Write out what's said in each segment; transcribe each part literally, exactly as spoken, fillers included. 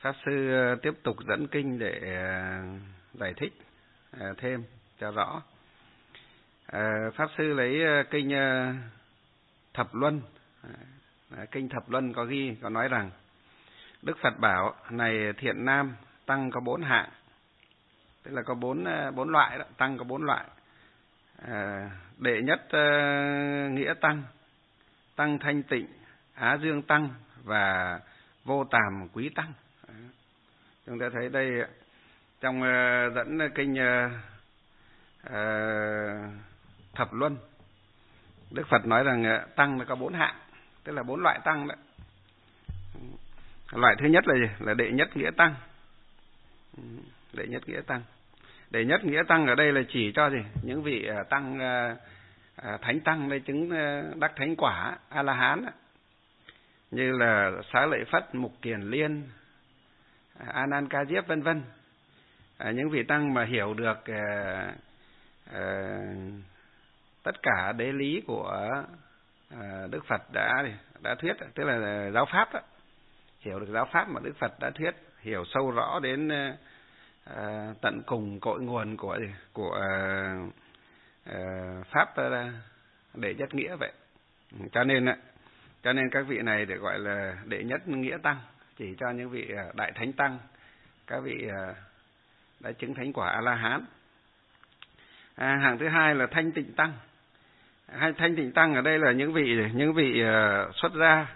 Pháp sư tiếp tục dẫn kinh để giải thích thêm cho rõ. Pháp sư lấy kinh Thập Luân. Kinh Thập Luân có ghi, có nói rằng Đức Phật bảo này thiện nam, tăng có bốn hạng, tức là có bốn bốn loại đó, tăng có bốn loại. À, đệ nhất uh, nghĩa tăng, tăng thanh tịnh, á dương tăng và vô tàm quý tăng. À, chúng ta thấy đây trong uh, dẫn kinh uh, uh, Thập Luân, Đức Phật nói rằng uh, tăng là có bốn hạng, tức là bốn loại tăng đó. Loại thứ nhất là gì? Là đệ nhất nghĩa tăng. Đệ nhất nghĩa tăng. Đệ nhất nghĩa tăng ở đây là chỉ cho gì? Những vị tăng thánh tăng đây chứng đắc thánh quả A La Hán, như là Xá Lợi Phất, Mục Kiền Liên, A Nan Ca Diếp vân vân. Những vị tăng mà hiểu được tất cả đế lý của Đức Phật đã đã thuyết, tức là giáo pháp đó. Hiểu được giáo pháp mà Đức Phật đã thuyết, hiểu sâu rõ đến uh, tận cùng cội nguồn của của uh, uh, pháp uh, đệ nhất nghĩa vậy. Cho nên uh, cho nên các vị này được gọi là đệ nhất nghĩa tăng, chỉ cho những vị uh, đại thánh tăng, các vị uh, đã chứng thánh quả A La Hán. À, hạng thứ hai là thanh tịnh tăng. Hai thanh tịnh tăng ở đây là những vị những vị uh, xuất gia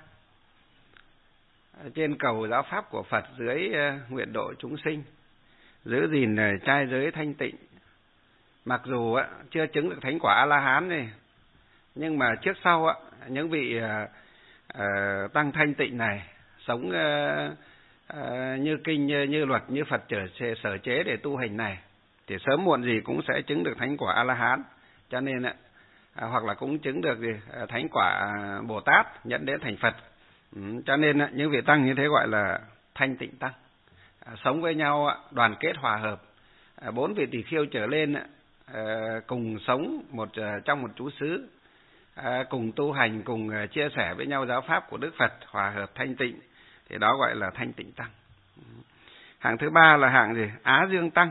trên cầu giáo pháp của Phật, dưới uh, nguyện độ chúng sinh, giữ gìn uh, trai giới thanh tịnh. Mặc dù uh, chưa chứng được thánh quả A La Hán này, nhưng mà trước sau uh, những vị uh, uh, tăng thanh tịnh này sống uh, uh, như kinh như, như luật như Phật trở sở chế để tu hành này, thì sớm muộn gì cũng sẽ chứng được thánh quả A La Hán. Cho nên uh, uh, hoặc là cũng chứng được gì, uh, thánh quả uh, Bồ Tát dẫn đến thành Phật. Ừ, cho nên những vị tăng như thế gọi là thanh tịnh tăng, à, sống với nhau đoàn kết hòa hợp, à, bốn vị tỳ khưu trở lên à, cùng sống một à, trong một trú xứ, à, cùng tu hành, cùng à, chia sẻ với nhau giáo pháp của Đức Phật, hòa hợp thanh tịnh, thì đó gọi là thanh tịnh tăng. Hạng thứ ba là hạng gì? Á dương tăng.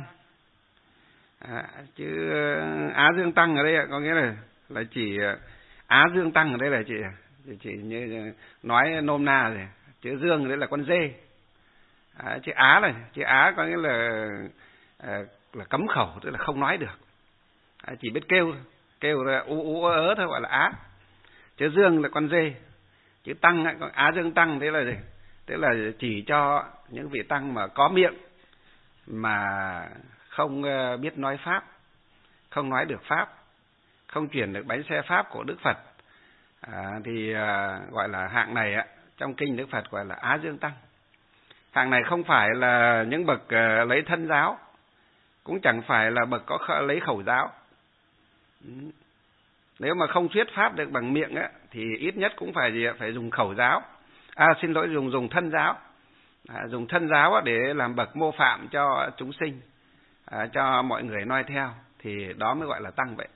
À, chứ Á dương tăng ở đây có nghĩa là là chỉ Á dương tăng ở đây là chỉ chỉ như nói nôm na rồi, chữ dương đấy là con dê, à, chữ Á này, chữ Á có nghĩa là à, là cấm khẩu, tức là không nói được, à, chỉ biết kêu kêu là u u ớ thôi, gọi là Á. Chữ dương là con dê, chữ tăng ấy, còn Á dương tăng thế là gì? Tức là chỉ cho những vị tăng mà có miệng mà không biết nói pháp, không nói được pháp, không chuyển được bánh xe pháp của Đức Phật. À, thì à, gọi là hạng này á, trong kinh Đức Phật gọi là Á Dương Tăng. Hạng này không phải là những bậc à, lấy thân giáo, cũng chẳng phải là bậc có khờ, lấy khẩu giáo. Ừ. Nếu mà không thuyết pháp được bằng miệng á, thì ít nhất cũng phải gì ạ? Phải dùng khẩu giáo. À xin lỗi, dùng dùng thân giáo, à, dùng thân giáo á, để làm bậc mô phạm cho chúng sinh, à, cho mọi người noi theo, thì đó mới gọi là tăng vậy.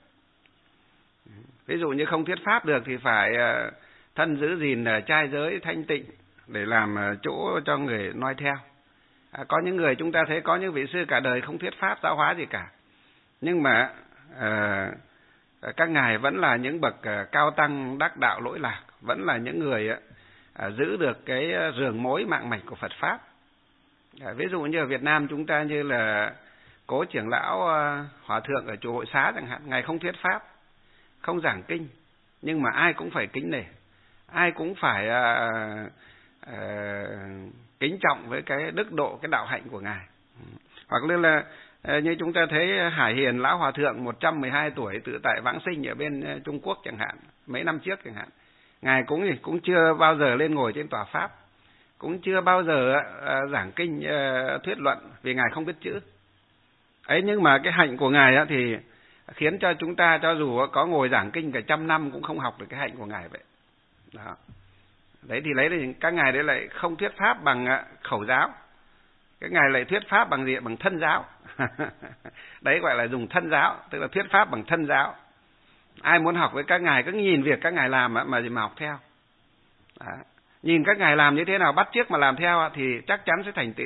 Ví dụ như không thuyết pháp được thì phải thân giữ gìn trai giới thanh tịnh để làm chỗ cho người noi theo. À, có những người chúng ta thấy có những vị sư cả đời không thuyết pháp giáo hóa gì cả, nhưng mà à, các ngài vẫn là những bậc cao tăng đắc đạo lỗi lạc, vẫn là những người à, giữ được cái rường mối mạng mạch của Phật pháp. À, ví dụ như ở Việt Nam chúng ta như là Cố trưởng lão à, hòa thượng ở chùa Hội Xá chẳng hạn, ngài không thuyết pháp, không giảng kinh, nhưng mà ai cũng phải kính nể, ai cũng phải à, à, kính trọng với cái đức độ, cái đạo hạnh của ngài. Hoặc là, là như chúng ta thấy Hải Hiền lão hòa thượng một trăm mười hai tuổi tự tại vãng sinh ở bên Trung Quốc chẳng hạn, mấy năm trước chẳng hạn, ngài cũng cũng chưa bao giờ lên ngồi trên tòa pháp, cũng chưa bao giờ à, giảng kinh à, thuyết luận, vì ngài không biết chữ ấy. Nhưng mà cái hạnh của ngài á, thì khiến cho chúng ta cho dù có ngồi giảng kinh cả trăm năm cũng không học được cái hạnh của ngài vậy. Đó. Đấy thì lấy thì các ngài đấy lại không thuyết pháp bằng khẩu giáo, các ngài lại thuyết pháp bằng gì? Bằng thân giáo. Đấy gọi là dùng thân giáo, tức là thuyết pháp bằng thân giáo. Ai muốn học với các ngài cứ nhìn việc các ngài làm mà gì mà học theo. Đó. nhìn các ngài làm như thế nào bắt chước mà làm theo thì chắc chắn sẽ thành tựu,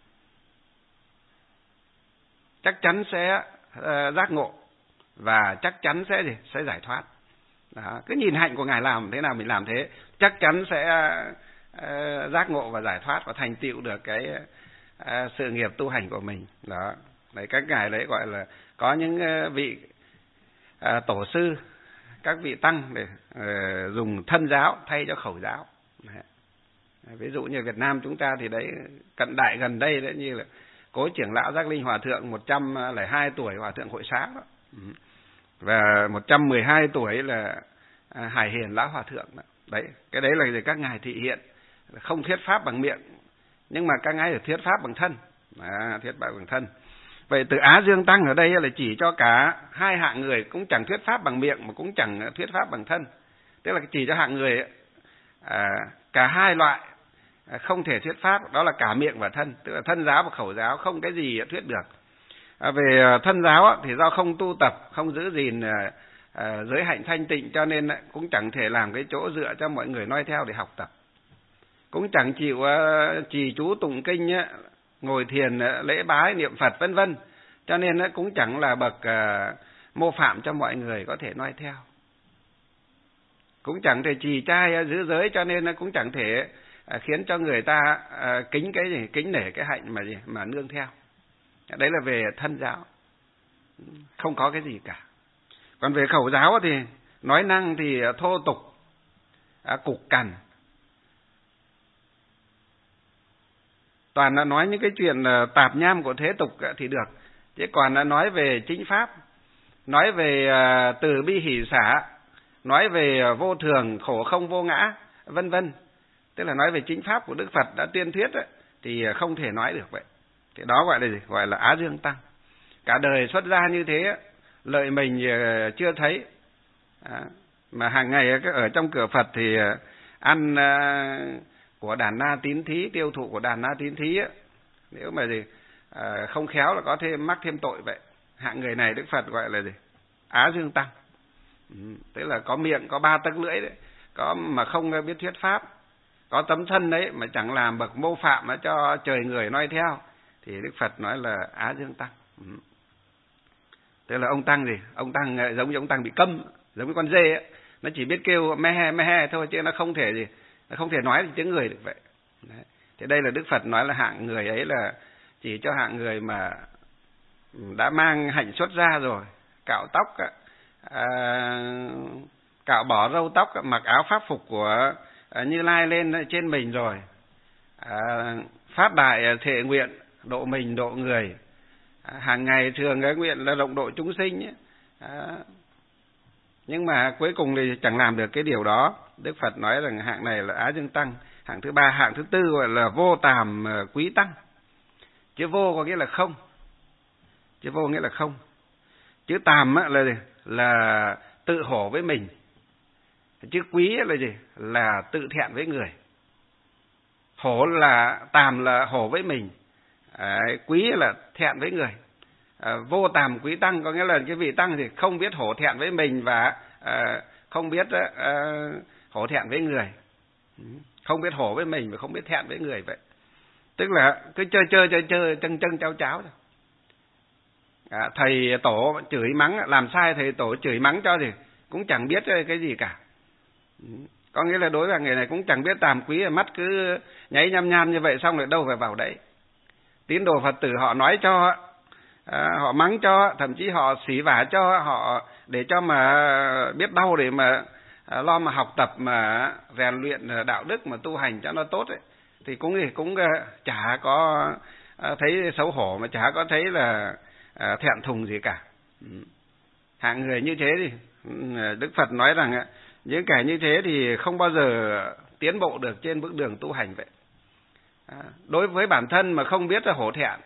chắc chắn sẽ uh, giác ngộ và chắc chắn sẽ gì? Sẽ giải thoát. Đó. Cứ nhìn hạnh của ngài làm thế nào mình làm thế, chắc chắn sẽ uh, giác ngộ và giải thoát và thành tựu được cái uh, sự nghiệp tu hành của mình. Đó. Đấy, các ngài đấy gọi là có những uh, vị uh, tổ sư, các vị tăng để uh, dùng thân giáo thay cho khẩu giáo. Đấy. Ví dụ như Việt Nam chúng ta thì đấy cận đại gần đây đấy, như là Cố trưởng lão Giác Linh Hòa thượng một trăm lẻ hai tuổi, Hòa thượng Hội Xá đó. Và một trăm mười hai tuổi là Hải Hiền Lão Hòa thượng đó. Đấy, cái đấy là các ngài thị hiện không thuyết pháp bằng miệng, nhưng mà các ngài thuyết pháp bằng thân. À, thuyết pháp bằng thân. Vậy từ Á Dương Tăng ở đây là chỉ cho cả hai hạng người, cũng chẳng thuyết pháp bằng miệng mà cũng chẳng thuyết pháp bằng thân. Tức là chỉ cho hạng người à, cả hai loại không thể thuyết pháp, đó là cả miệng và thân, tức là thân giáo và khẩu giáo không cái gì thuyết được. À, về thân giáo thì do không tu tập, không giữ gìn à, giới hạnh thanh tịnh, cho nên cũng chẳng thể làm cái chỗ dựa cho mọi người noi theo để học tập, cũng chẳng chịu à, trì chú tụng kinh, ngồi thiền, lễ bái, niệm Phật vân vân, cho nên cũng chẳng là bậc à, mô phạm cho mọi người có thể noi theo, cũng chẳng thể trì trai giữ giới, cho nên cũng chẳng thể À, khiến cho người ta à, kính cái gì, kính nể cái hạnh mà gì mà nương theo. Đấy là về thân giáo, không có cái gì cả. Còn về khẩu giáo thì nói năng thì thô tục, à, cục cằn, toàn là nói những cái chuyện tạp nham của thế tục thì được, chứ còn là nói về chính pháp, nói về à, từ bi hỷ xả, nói về vô thường, khổ không vô ngã, vân vân, tức là nói về chính pháp của Đức Phật đã tuyên thuyết ấy, thì không thể nói được vậy. Thì đó gọi là gì? Gọi là Á Dương Tăng. Cả đời xuất gia như thế, lợi mình chưa thấy, à, mà hàng ngày ở trong cửa Phật thì ăn của đàn na tín thí, tiêu thụ của đàn na tín thí ấy, nếu mà gì à, không khéo là có thêm mắc thêm tội vậy. Hạng người này Đức Phật gọi là gì? Á Dương Tăng. Ừ, tức là có miệng, có ba tấc lưỡi đấy, có mà không biết thuyết pháp, có tấm thân đấy mà chẳng làm bậc mô phạm mà cho trời người noi theo, thì Đức Phật nói là Á Dương Tăng. Ừ. Tức là ông Tăng gì? Ông Tăng giống như ông Tăng bị câm, giống như con dê ấy. Nó chỉ biết kêu me he me he thôi, chứ nó không thể gì, nó không thể nói tiếng người được vậy. Đấy. Thì đây là Đức Phật nói là hạng người ấy là chỉ cho hạng người mà đã mang hạnh xuất gia rồi, cạo tóc, à, cạo bỏ râu tóc, mặc áo pháp phục của Như Lai lên trên mình rồi, à, phát đại thệ nguyện độ mình độ người, à, hàng ngày thường cái nguyện là rộng độ chúng sinh ấy. À, nhưng mà cuối cùng thì chẳng làm được cái điều đó. Đức Phật nói rằng hạng này là Á Dương Tăng. Hạng thứ ba, hạng thứ tư gọi là vô tàm quý tăng. Chữ vô có nghĩa là không, chữ vô nghĩa là không, chữ tàm là gì? Là tự hổ với mình. Chữ quý là gì? Là tự thẹn với người. Hổ là tàm là hổ với mình, à, quý là thẹn với người. À, vô tàm quý tăng có nghĩa là cái vị tăng thì không biết hổ thẹn với mình và à, không biết à, hổ thẹn với người, không biết hổ với mình và không biết thẹn với người vậy. Tức là cứ chơi chơi chơi chơi chân chân cháo cháo thôi. À, thầy tổ chửi mắng, làm sai thầy tổ chửi mắng cho thì cũng chẳng biết cái gì cả. Có nghĩa là đối với người này cũng chẳng biết tàm quý, mắt cứ nháy nhăm nham như vậy, xong rồi đâu phải vào đấy. Tín đồ Phật tử họ nói cho, à, họ mắng cho, thậm chí họ xỉ vả cho, họ để cho mà biết đau để mà à, lo mà học tập mà rèn luyện đạo đức mà tu hành cho nó tốt ấy, thì cũng thì cũng chả có thấy xấu hổ, mà chả có thấy là à, thẹn thùng gì cả. Hạng người như thế thì Đức Phật nói rằng những kẻ như thế thì không bao giờ tiến bộ được trên bước đường tu hành vậy. À, đối với bản thân mà không biết là hổ thẹn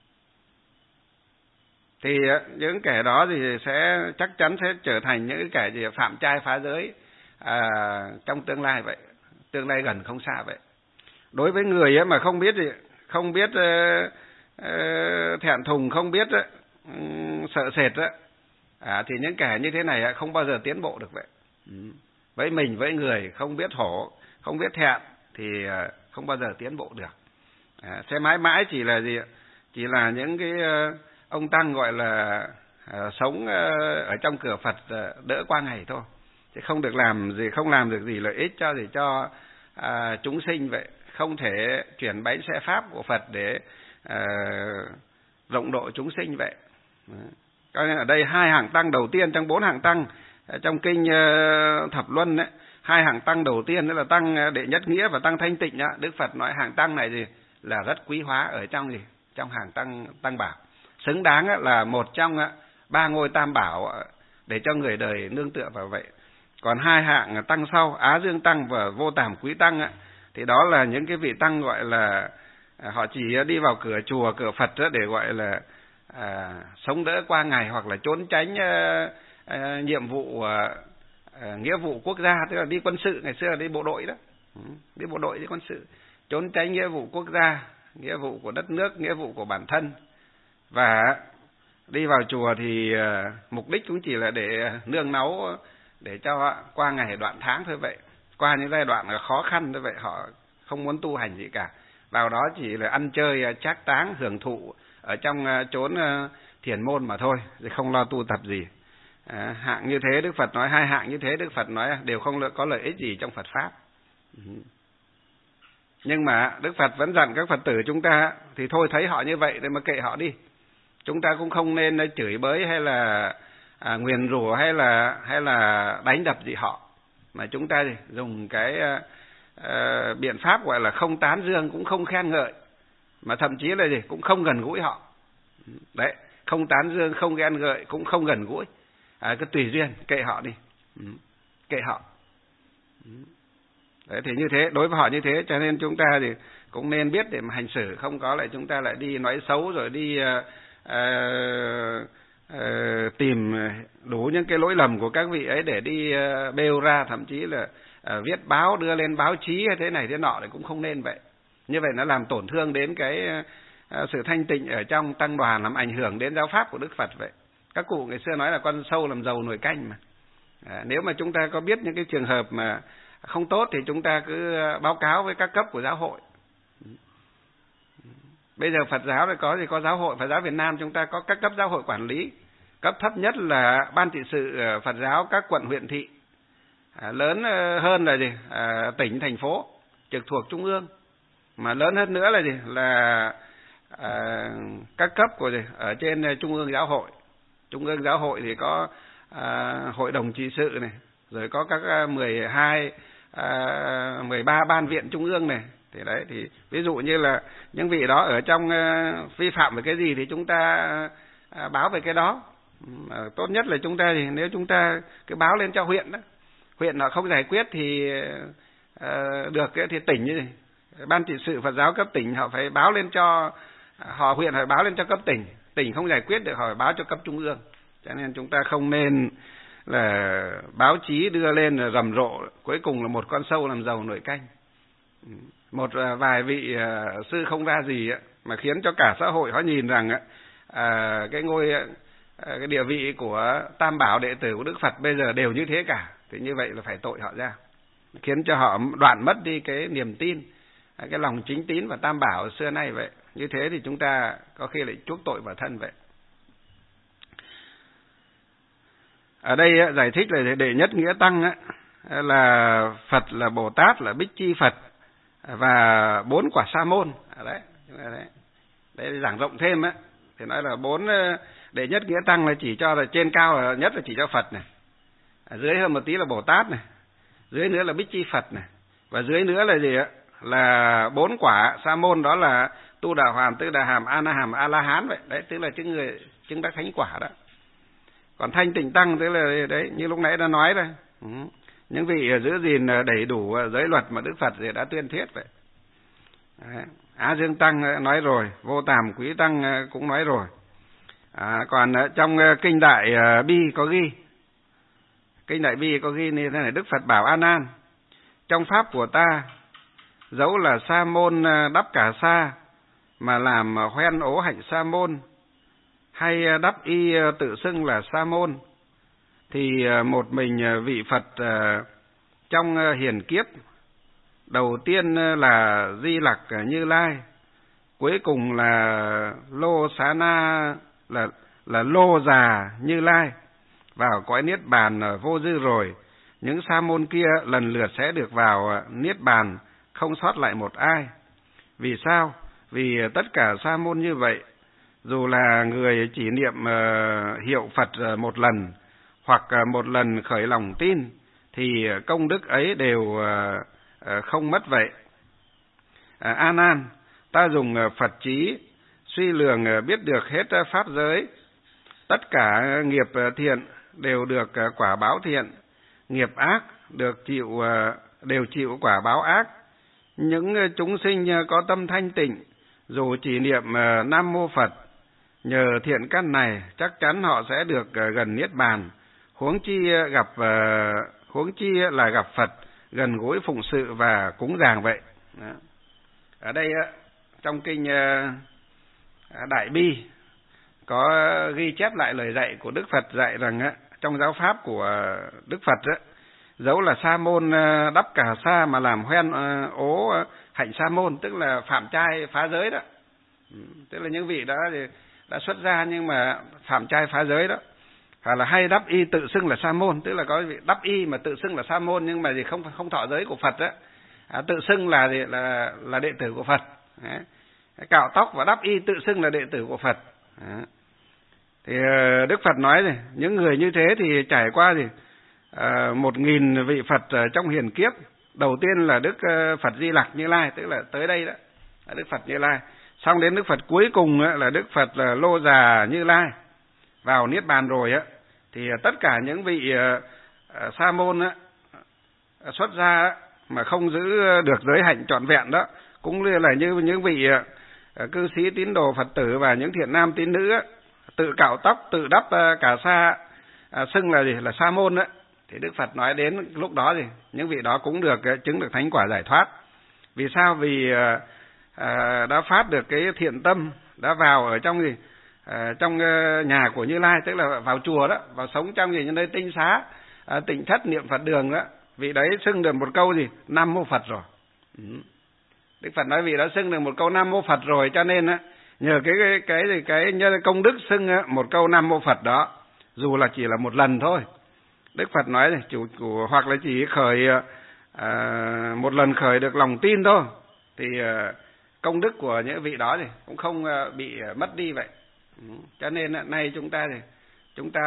thì những kẻ đó thì sẽ chắc chắn sẽ trở thành những kẻ gì phạm trai phá giới à, trong tương lai vậy, tương lai gần không xa vậy. Đối với người ấy mà không biết gì, không biết uh, uh, thẹn thùng, không biết uh, sợ sệt uh, à, thì những kẻ như thế này uh, không bao giờ tiến bộ được vậy. Ừ. Với mình với người không biết hổ, không biết thẹn, thì không bao giờ tiến bộ được. À, sẽ mãi mãi chỉ là gì? Chỉ là những cái ông tăng gọi là à, sống ở trong cửa Phật đỡ qua ngày thôi, chứ không được làm gì, không làm được gì lợi ích cho gì cho à, chúng sinh vậy, không thể chuyển bánh xe pháp của Phật để à, rộng độ chúng sinh vậy. Cho nên ở đây hai hạng tăng đầu tiên trong bốn hạng tăng trong kinh uh, Thập Luân ấy, hai hạng tăng đầu tiên đó là tăng Đệ Nhất Nghĩa và tăng Thanh Tịnh đó. Đức Phật nói hạng tăng này gì là rất quý hóa ở trong gì trong hàng tăng tăng bảo, xứng đáng là một trong ba ngôi tam bảo để cho người đời nương tựa vào vậy. Còn hai hạng tăng sau, Á Dương Tăng và Vô Tàm Quý Tăng thì đó là những cái vị tăng gọi là họ chỉ đi vào cửa chùa, cửa Phật để gọi là à, sống đỡ qua ngày, hoặc là trốn tránh à, à, nhiệm vụ à, à, nghĩa vụ quốc gia, tức là đi quân sự, ngày xưa là đi bộ đội đó, đi bộ đội đi quân sự, trốn tránh nghĩa vụ quốc gia, nghĩa vụ của đất nước, nghĩa vụ của bản thân. Và đi vào chùa thì à, mục đích cũng chỉ là để nương náu, để cho qua ngày đoạn tháng thôi vậy, qua những giai đoạn khó khăn thôi vậy, họ không muốn tu hành gì cả, vào đó chỉ là ăn chơi trác táng hưởng thụ ở trong chốn thiền môn mà thôi, thì không lo tu tập gì. À, hạng như thế Đức Phật nói, hai hạng như thế Đức Phật nói đều không có lợi ích gì trong Phật pháp. Nhưng mà Đức Phật vẫn dặn các Phật tử chúng ta thì thôi, thấy họ như vậy thì mà kệ họ đi, chúng ta cũng không nên chửi bới hay là à, nguyền rủa hay là hay là đánh đập gì họ, mà chúng ta thì dùng cái à, à, biện pháp gọi là không tán dương cũng không khen ngợi, mà thậm chí là gì cũng không gần gũi họ. Đấy, không tán dương, không khen ngợi, cũng không gần gũi, à, cứ tùy duyên, kệ họ đi, kệ họ. Đấy, thì như thế, đối với họ như thế, cho nên chúng ta thì cũng nên biết để mà hành xử, không có lại chúng ta lại đi nói xấu rồi đi uh, uh, uh, tìm đủ những cái lỗi lầm của các vị ấy để đi uh, bêu ra, thậm chí là uh, viết báo đưa lên báo chí hay thế này thế nọ thì cũng không nên vậy. Như vậy nó làm tổn thương đến cái uh, sự thanh tịnh ở trong tăng đoàn, làm ảnh hưởng đến giáo pháp của Đức Phật vậy. Các cụ ngày xưa nói là con sâu làm dầu nồi canh mà. À, nếu mà chúng ta có biết những cái trường hợp mà không tốt thì chúng ta cứ báo cáo với các cấp của giáo hội. Bây giờ Phật giáo thì có gì có giáo hội, Phật giáo Việt Nam chúng ta có các cấp giáo hội quản lý. Cấp thấp nhất là ban trị sự Phật giáo các quận huyện thị. À, lớn hơn là gì? À, tỉnh thành phố trực thuộc trung ương. Mà lớn hơn nữa là gì? Là à, các cấp của gì? Ở trên trung ương giáo hội. Trung ương giáo hội thì có à, hội đồng trị sự này, rồi có các mười hai, à, mười ba ban viện trung ương này. Thì đấy, thì ví dụ như là những vị đó ở trong uh, vi phạm về cái gì thì chúng ta uh, báo về cái đó. Uh, tốt nhất là chúng ta thì nếu chúng ta cứ báo lên cho huyện đó, huyện họ không giải quyết thì uh, được thì tỉnh như này, ban trị sự Phật giáo cấp tỉnh họ phải báo lên cho họ, huyện phải báo lên cho cấp tỉnh, tỉnh không giải quyết được họ phải báo cho cấp trung ương. Cho nên chúng ta không nên là báo chí đưa lên rầm rộ, cuối cùng là một con sâu làm dầu nồi canh. Một vài vị uh, sư không ra gì uh, mà khiến cho cả xã hội họ nhìn rằng uh, cái ngôi uh, cái địa vị của tam bảo đệ tử của Đức Phật bây giờ đều như thế cả, thì như vậy là phải tội họ ra, khiến cho họ đoạn mất đi cái niềm tin, uh, cái lòng chính tín và tam bảo xưa nay vậy. Như thế thì chúng ta có khi lại chuốc tội vào thân vậy. Ở đây uh, giải thích là đệ nhất nghĩa tăng uh, là Phật là Bồ Tát, là Bích Chi Phật và bốn quả sa môn. Đấy, đấy, đấy giảng rộng thêm á, thì nói là bốn đệ nhất nghĩa tăng là chỉ cho là trên cao nhất là chỉ cho Phật này, ở dưới hơn một tí là Bồ Tát này, dưới nữa là Bích Chi Phật này, và dưới nữa là gì ạ? Là bốn quả sa môn, đó là Tu Đà Hoàn, Tư Đà Hàm, A Na Hàm, A La Hán vậy. Đấy, tức là chứng người chứng đắc thánh quả đó. Còn Thanh Tịnh tăng tức là đấy, như lúc nãy đã nói đây. Ừ. Những vị giữ gìn đầy đủ giới luật mà Đức Phật đã tuyên thuyết vậy. Đấy. Á Dương Tăng nói rồi, Vô Tàm Quý Tăng cũng nói rồi. À, còn trong Kinh Đại Bi có ghi, Kinh Đại Bi có ghi như thế này: Đức Phật bảo A Nan, trong pháp của ta, dẫu là sa môn đắp cả sa mà làm hoen ố hạnh sa môn, hay đắp y tự xưng là sa môn, thì một mình vị Phật trong hiền kiếp đầu tiên là Di Lặc Như Lai, cuối cùng là Lô Xá Na là là Lô Già Như Lai. Vào cõi niết bàn vô dư rồi, những sa môn kia lần lượt sẽ được vào niết bàn, không sót lại một ai. Vì sao? Vì tất cả sa môn như vậy, dù là người chỉ niệm uh, hiệu Phật uh, một lần, hoặc uh, một lần khởi lòng tin, thì công đức ấy đều uh, uh, không mất vậy. Uh, A Nan, ta dùng uh, Phật trí suy lường uh, biết được hết uh, pháp giới, tất cả uh, nghiệp uh, thiện đều được uh, quả báo thiện, nghiệp ác được chịu uh, đều chịu quả báo ác. Những uh, chúng sinh uh, có tâm thanh tịnh, dù chỉ niệm uh, Nam Mô Phật, nhờ thiện căn này chắc chắn họ sẽ được uh, gần niết bàn. Huống chi uh, gặp uh, huống chi là gặp Phật, gần gũi phụng sự và cúng dường vậy. Đó. Ở đây uh, trong kinh uh, Đại Bi có ghi chép lại lời dạy của Đức Phật dạy rằng uh, trong giáo pháp của uh, Đức Phật uh, dẫu là sa môn uh, đắp cà sa mà làm hoen uh, ố uh, hạnh sa môn, tức là phạm trai phá giới đó. Ừ, tức là những vị đó thì đã xuất gia nhưng mà phạm trai phá giới đó, hoặc là hay đắp y tự xưng là sa môn, tức là có vị đắp y mà tự xưng là sa môn nhưng mà gì không không thọ giới của Phật đó, à, tự xưng là gì là là đệ tử của Phật. Đấy. Cạo tóc và đắp y tự xưng là đệ tử của Phật. Đấy. Thì Đức Phật nói này, những người như thế thì trải qua gì à, một nghìn vị Phật trong hiền kiếp. Đầu tiên là Đức Phật Di Lặc Như Lai, tức là tới đây đó là Đức Phật Như Lai. Xong đến Đức Phật cuối cùng là Đức Phật là Lô Già Như Lai. Vào niết bàn rồi á, thì tất cả những vị uh, sa môn á, xuất gia mà không giữ được giới hạnh trọn vẹn đó, cũng như là như những vị uh, cư sĩ tín đồ Phật tử và những thiện nam tín nữ á, tự cạo tóc, tự đắp uh, cà sa, uh, xưng là gì là sa môn á, thì Đức Phật nói đến lúc đó thì những vị đó cũng được uh, chứng được thánh quả giải thoát. Vì sao? Vì uh, uh, đã phát được cái thiện tâm, đã vào ở trong gì À, trong uh, nhà của Như Lai, tức là vào chùa đó, vào sống trong gì nơi tinh xá, à, tịnh thất niệm Phật đường đó, vị đấy xưng được một câu gì Nam Mô Phật rồi. Ừ. Đức Phật nói vị đó xưng được một câu Nam Mô Phật rồi, cho nên á nhờ cái cái cái cái, cái nhờ công đức xưng á, một câu Nam Mô Phật đó, dù là chỉ là một lần thôi. Đức Phật nói này, chủ, chủ hoặc là chỉ khởi à, một lần khởi được lòng tin thôi, thì à, công đức của những vị đó thì cũng không à, bị à, mất đi vậy. Cho nên nay chúng ta thì chúng ta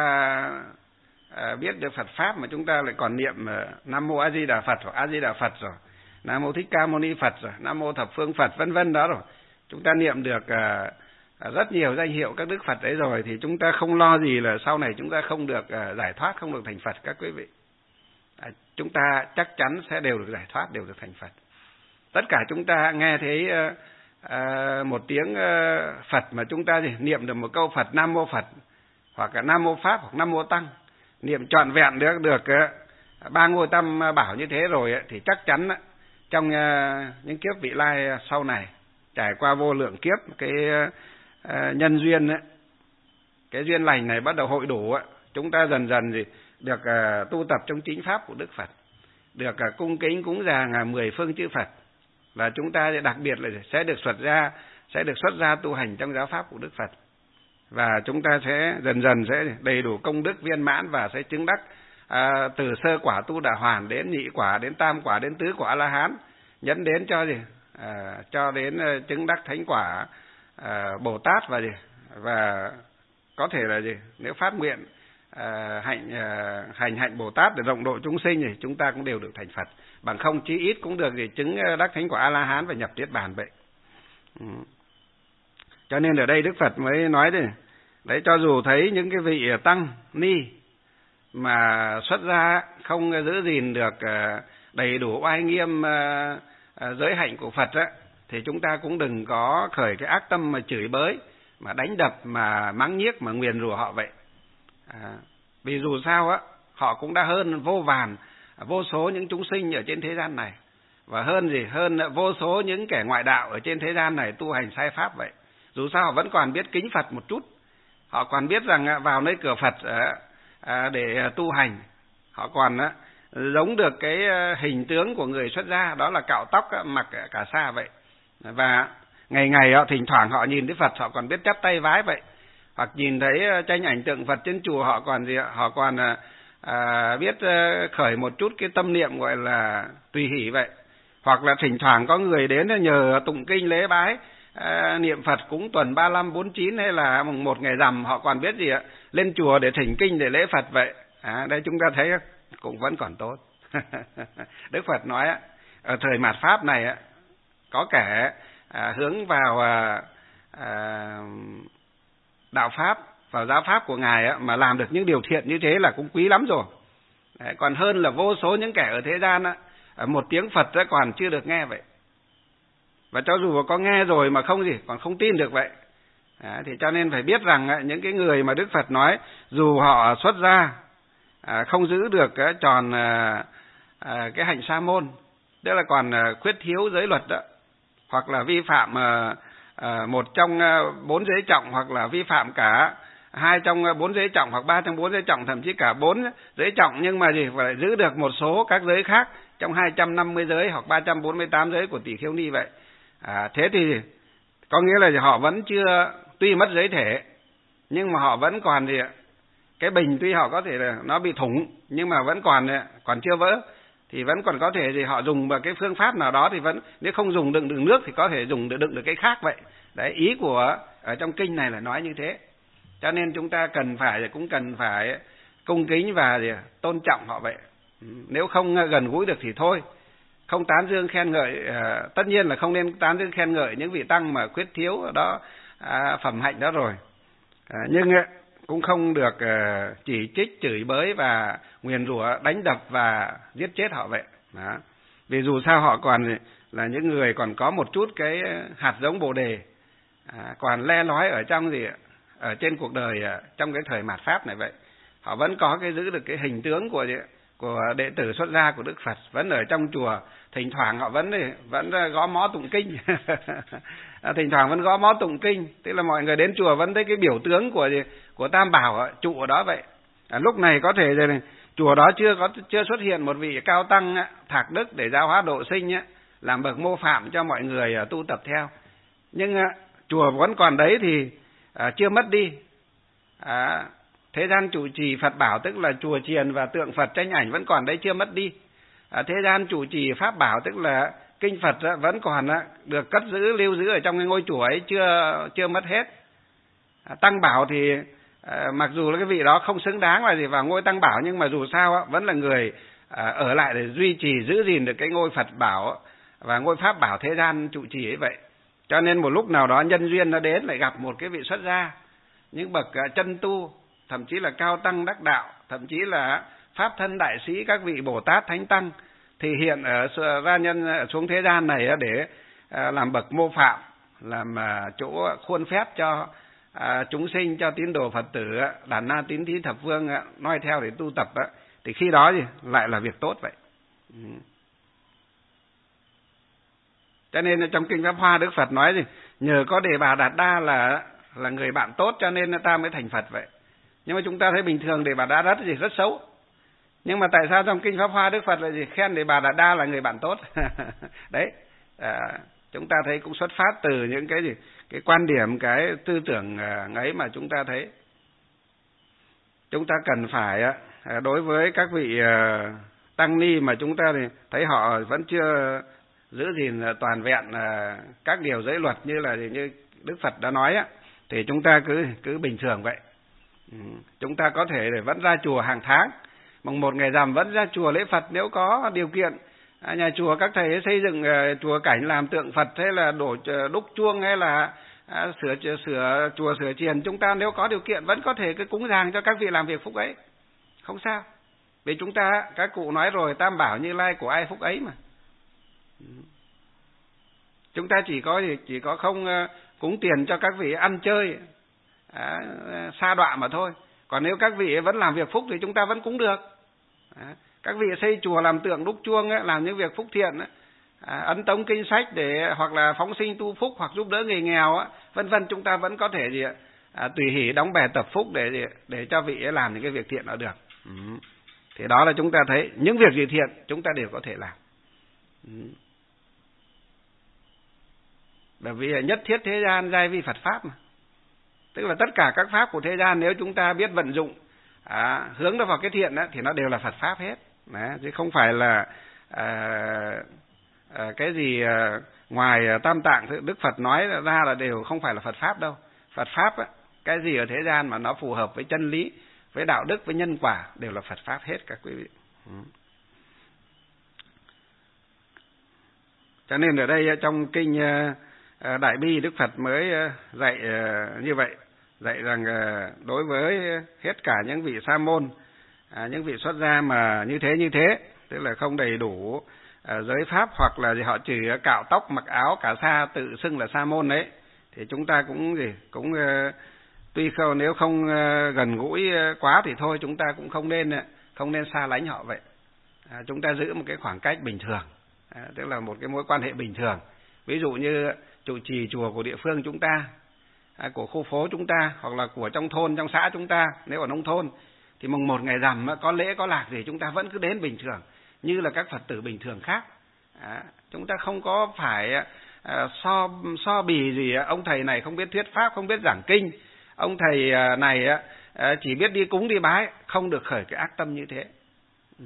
à, biết được Phật pháp mà chúng ta lại còn niệm à, Nam Mô A Di Đà Phật hoặc A Di Đà Phật rồi, Nam Mô Thích Ca Mâu Ni Phật rồi, Nam Mô Thập Phương Phật vân vân đó rồi. Chúng ta niệm được à, à, rất nhiều danh hiệu các đức Phật ấy rồi, thì chúng ta không lo gì là sau này chúng ta không được à, giải thoát, không được thành Phật các quý vị. À, chúng ta chắc chắn sẽ đều được giải thoát, đều được thành Phật. Tất cả chúng ta nghe thấy à, À, một tiếng uh, Phật mà chúng ta thì niệm được một câu Phật Nam Mô Phật, hoặc là Nam Mô Pháp hoặc Nam Mô Tăng, niệm trọn vẹn được được uh, ba ngôi tam bảo như thế rồi uh, thì chắc chắn uh, trong uh, những kiếp vị lai uh, sau này, trải qua vô lượng kiếp, cái uh, uh, nhân duyên uh, cái duyên lành này bắt đầu hội đủ, uh, chúng ta dần dần thì được uh, tu tập trong chính pháp của Đức Phật, được uh, cung kính cúng dường uh, mười phương chư Phật. Và chúng ta đặc biệt là sẽ được xuất gia, sẽ được xuất gia tu hành trong giáo pháp của Đức Phật. Và chúng ta sẽ dần dần sẽ đầy đủ công đức viên mãn và sẽ chứng đắc à, từ sơ quả Tu Đà Hoàn đến nhị quả, đến tam quả, đến tứ quả A-la-hán, nhấn đến cho gì à, cho đến chứng đắc thánh quả à, Bồ Tát và gì và có thể là gì nếu phát nguyện à, hạnh à, hành hạnh Bồ Tát để rộng độ chúng sinh thì chúng ta cũng đều được thành Phật. Bằng không chí ít cũng được thì chứng đắc thánh quả A-la-hán và nhập niết bàn vậy. Ừ. Cho nên ở đây Đức Phật mới nói đấy, đấy cho dù thấy những cái vị tăng ni mà xuất gia không giữ gìn được đầy đủ oai nghiêm giới hạnh của Phật á, thì chúng ta cũng đừng có khởi cái ác tâm mà chửi bới, mà đánh đập, mà mắng nhiếc, mà nguyền rủa họ vậy. À, vì dù sao á, họ cũng đã hơn vô vàn, vô số những chúng sinh ở trên thế gian này, và hơn gì hơn vô số những kẻ ngoại đạo ở trên thế gian này tu hành sai pháp vậy. Dù sao họ vẫn còn biết kính Phật một chút, họ còn biết rằng vào nơi cửa Phật để tu hành, họ còn giống được cái hình tướng của người xuất gia, đó là cạo tóc, mặc cả sa vậy. Và ngày ngày thỉnh thoảng họ nhìn thấy Phật họ còn biết chắp tay vái vậy, hoặc nhìn thấy tranh ảnh tượng Phật trên chùa họ còn gì họ còn à, biết khởi một chút cái tâm niệm gọi là tùy hỷ vậy. Hoặc là thỉnh thoảng có người đến nhờ tụng kinh lễ bái, à, niệm Phật cúng tuần ba lăm bốn chín hay là mùng một ngày rằm họ còn biết gì ạ, lên chùa để thỉnh kinh để lễ Phật vậy. À, đây chúng ta thấy cũng vẫn còn tốt. Đức Phật nói ở thời mạt Pháp này có kẻ à, hướng vào à, à, đạo Pháp, vào giáo Pháp của Ngài mà làm được những điều thiện như thế là cũng quý lắm rồi. Đấy, còn hơn là vô số những kẻ ở thế gian á, một tiếng Phật còn chưa được nghe vậy. Và cho dù có nghe rồi mà không gì, còn không tin được vậy. Đấy, thì cho nên phải biết rằng những cái người mà Đức Phật nói dù họ xuất gia à, không giữ được tròn à, à, cái hạnh sa môn, tức là còn khuyết thiếu giới luật đó, hoặc là vi phạm à, à, một trong bốn giới trọng, hoặc là vi phạm cả hai trong bốn giới trọng, hoặc ba trong bốn giới trọng, thậm chí cả bốn giới trọng, nhưng mà gì phải giữ được một số các giới khác trong hai trăm năm mươi giới hoặc ba trăm bốn mươi tám giới của tỷ Khiêu Ni vậy. À, thế thì có nghĩa là họ vẫn chưa, tuy mất giới thể nhưng mà họ vẫn còn gì ạ, cái bình tuy họ có thể là nó bị thủng nhưng mà vẫn còn còn chưa vỡ, thì vẫn còn có thể thì họ dùng vào cái phương pháp nào đó, thì vẫn nếu không dùng đựng đựng nước thì có thể dùng để đựng được cái khác vậy. Đấy, ý của ở trong kinh này là nói như thế. Cho nên chúng ta cần phải cũng cần phải cung kính và gì, tôn trọng họ vậy. Nếu không gần gũi được thì thôi, không tán dương khen ngợi, à, tất nhiên là không nên tán dương khen ngợi những vị tăng mà khuyết thiếu đó à, phẩm hạnh đó rồi. À, nhưng cũng không được à, chỉ trích, chửi bới và nguyền rủa, đánh đập và giết chết họ vậy. Đó. Vì dù sao họ còn là những người còn có một chút cái hạt giống Bồ đề, à, còn le lói ở trong gì ở trên cuộc đời, trong cái thời mạt Pháp này vậy. Họ vẫn có cái giữ được cái hình tướng của của đệ tử xuất gia của Đức Phật, vẫn ở trong chùa, thỉnh thoảng họ vẫn vẫn gõ mõ tụng kinh. Thỉnh thoảng vẫn gõ mõ tụng kinh, tức là mọi người đến chùa vẫn thấy cái biểu tướng của của Tam Bảo trụ ở đó vậy. À, lúc này có thể rồi này, chùa đó chưa có chưa xuất hiện một vị cao tăng thạc đức để giáo hóa độ sinh làm bậc mô phạm cho mọi người tu tập theo, nhưng chùa vẫn còn đấy thì à, chưa mất đi. À, thế gian chủ trì Phật bảo, tức là chùa chiền và tượng Phật tranh ảnh vẫn còn đấy, chưa mất đi. À, thế gian chủ trì Pháp bảo, tức là kinh Phật vẫn còn được cất giữ, lưu giữ ở trong cái ngôi chùa ấy, chưa chưa mất hết. À, tăng bảo thì à, mặc dù là cái vị đó không xứng đáng là gì vào ngôi tăng bảo, nhưng mà dù sao vẫn là người à, ở lại để duy trì giữ gìn được cái ngôi Phật bảo và ngôi Pháp bảo thế gian trụ trì ấy vậy. Cho nên một lúc nào đó nhân duyên nó đến, lại gặp một cái vị xuất gia, những bậc chân tu, thậm chí là cao tăng đắc đạo, thậm chí là pháp thân đại sĩ, các vị Bồ Tát Thánh Tăng, thì hiện ở ra nhân xuống thế gian này để làm bậc mô phạm, làm chỗ khuôn phép cho chúng sinh, cho tín đồ Phật tử đàn na tín thí thập phương noi theo để tu tập, thì khi đó thì lại là việc tốt vậy. Cho nên trong kinh Pháp Hoa, Đức Phật nói gì, nhờ có Đề Bà Đạt Đa là là người bạn tốt cho nên ta mới thành Phật vậy. Nhưng mà chúng ta thấy bình thường Đề Bà Đạt Đa gì rất xấu. Nhưng mà tại sao trong kinh Pháp Hoa Đức Phật lại gì khen Đề Bà Đạt Đa là người bạn tốt? Đấy, à, chúng ta thấy cũng xuất phát từ những cái gì, cái quan điểm, cái tư tưởng ấy mà chúng ta thấy. Chúng ta cần phải đối với các vị tăng ni mà chúng ta thì thấy họ vẫn chưa giữ gìn toàn vẹn các điều giới luật như là như Đức Phật đã nói á, thì chúng ta cứ cứ bình thường vậy. Chúng ta có thể để vẫn ra chùa hàng tháng, mùng một ngày rằm vẫn ra chùa lễ Phật nếu có điều kiện. À, nhà chùa các thầy xây dựng uh, chùa cảnh làm tượng Phật, hay là đổ đúc chuông, hay là uh, sửa sửa chùa sửa chiền, chúng ta nếu có điều kiện vẫn có thể cứ cúng dường cho các vị làm việc phúc ấy, không sao. Vì chúng ta, các cụ nói rồi, Tam Bảo Như Lai của ai phúc ấy mà. Chúng ta chỉ có chỉ có không uh, cúng tiền cho các vị ăn chơi, à, sa đọa mà thôi. Còn nếu các vị vẫn làm việc phúc thì chúng ta vẫn cúng được. À, các vị xây chùa, làm tượng, đúc chuông, làm những việc phúc thiện, à, ấn tống kinh sách để hoặc là phóng sinh tu phúc, hoặc giúp đỡ người nghèo, vân vân, chúng ta vẫn có thể gì à, tùy hỷ đóng bè tập phúc để để cho vị ấy làm những cái việc thiện đó được. Ừ. Thì đó là chúng ta thấy những việc gì thiện chúng ta đều có thể làm. Bởi vì nhất thiết thế gian giai vi Phật Pháp mà. Tức là tất cả các pháp của thế gian nếu chúng ta biết vận dụng, à, hướng nó vào cái thiện đó, thì nó đều là Phật Pháp hết. Đấy, chứ không phải là à, à, cái gì à, ngoài Tam Tạng Đức Phật nói ra là đều không phải là Phật Pháp đâu. Phật Pháp á, cái gì ở thế gian mà nó phù hợp với chân lý, với đạo đức, với nhân quả đều là Phật Pháp hết các quý vị. Ừ. Cho nên ở đây trong kinh Đại Bi Đức Phật mới dạy như vậy, dạy rằng đối với hết cả những vị sa môn, những vị xuất gia mà như thế như thế, tức là không đầy đủ giới pháp, hoặc là họ chỉ cạo tóc mặc áo cà sa tự xưng là sa môn đấy, thì chúng ta cũng gì cũng tuy không, nếu không gần gũi quá thì thôi, chúng ta cũng không nên không nên xa lánh họ vậy. À, chúng ta giữ một cái khoảng cách bình thường, à, tức là một cái mối quan hệ bình thường. Ví dụ như trụ trì chùa của địa phương chúng ta, à, của khu phố chúng ta, hoặc là của trong thôn, trong xã chúng ta, nếu ở nông thôn thì mùng một ngày rằm có lễ có lạc gì chúng ta vẫn cứ đến bình thường như là các Phật tử bình thường khác. À, chúng ta không có phải à, so so bì gì, ông thầy này không biết thuyết pháp, không biết giảng kinh, ông thầy này à, chỉ biết đi cúng đi bái, không được khởi cái ác tâm như thế. Ừ.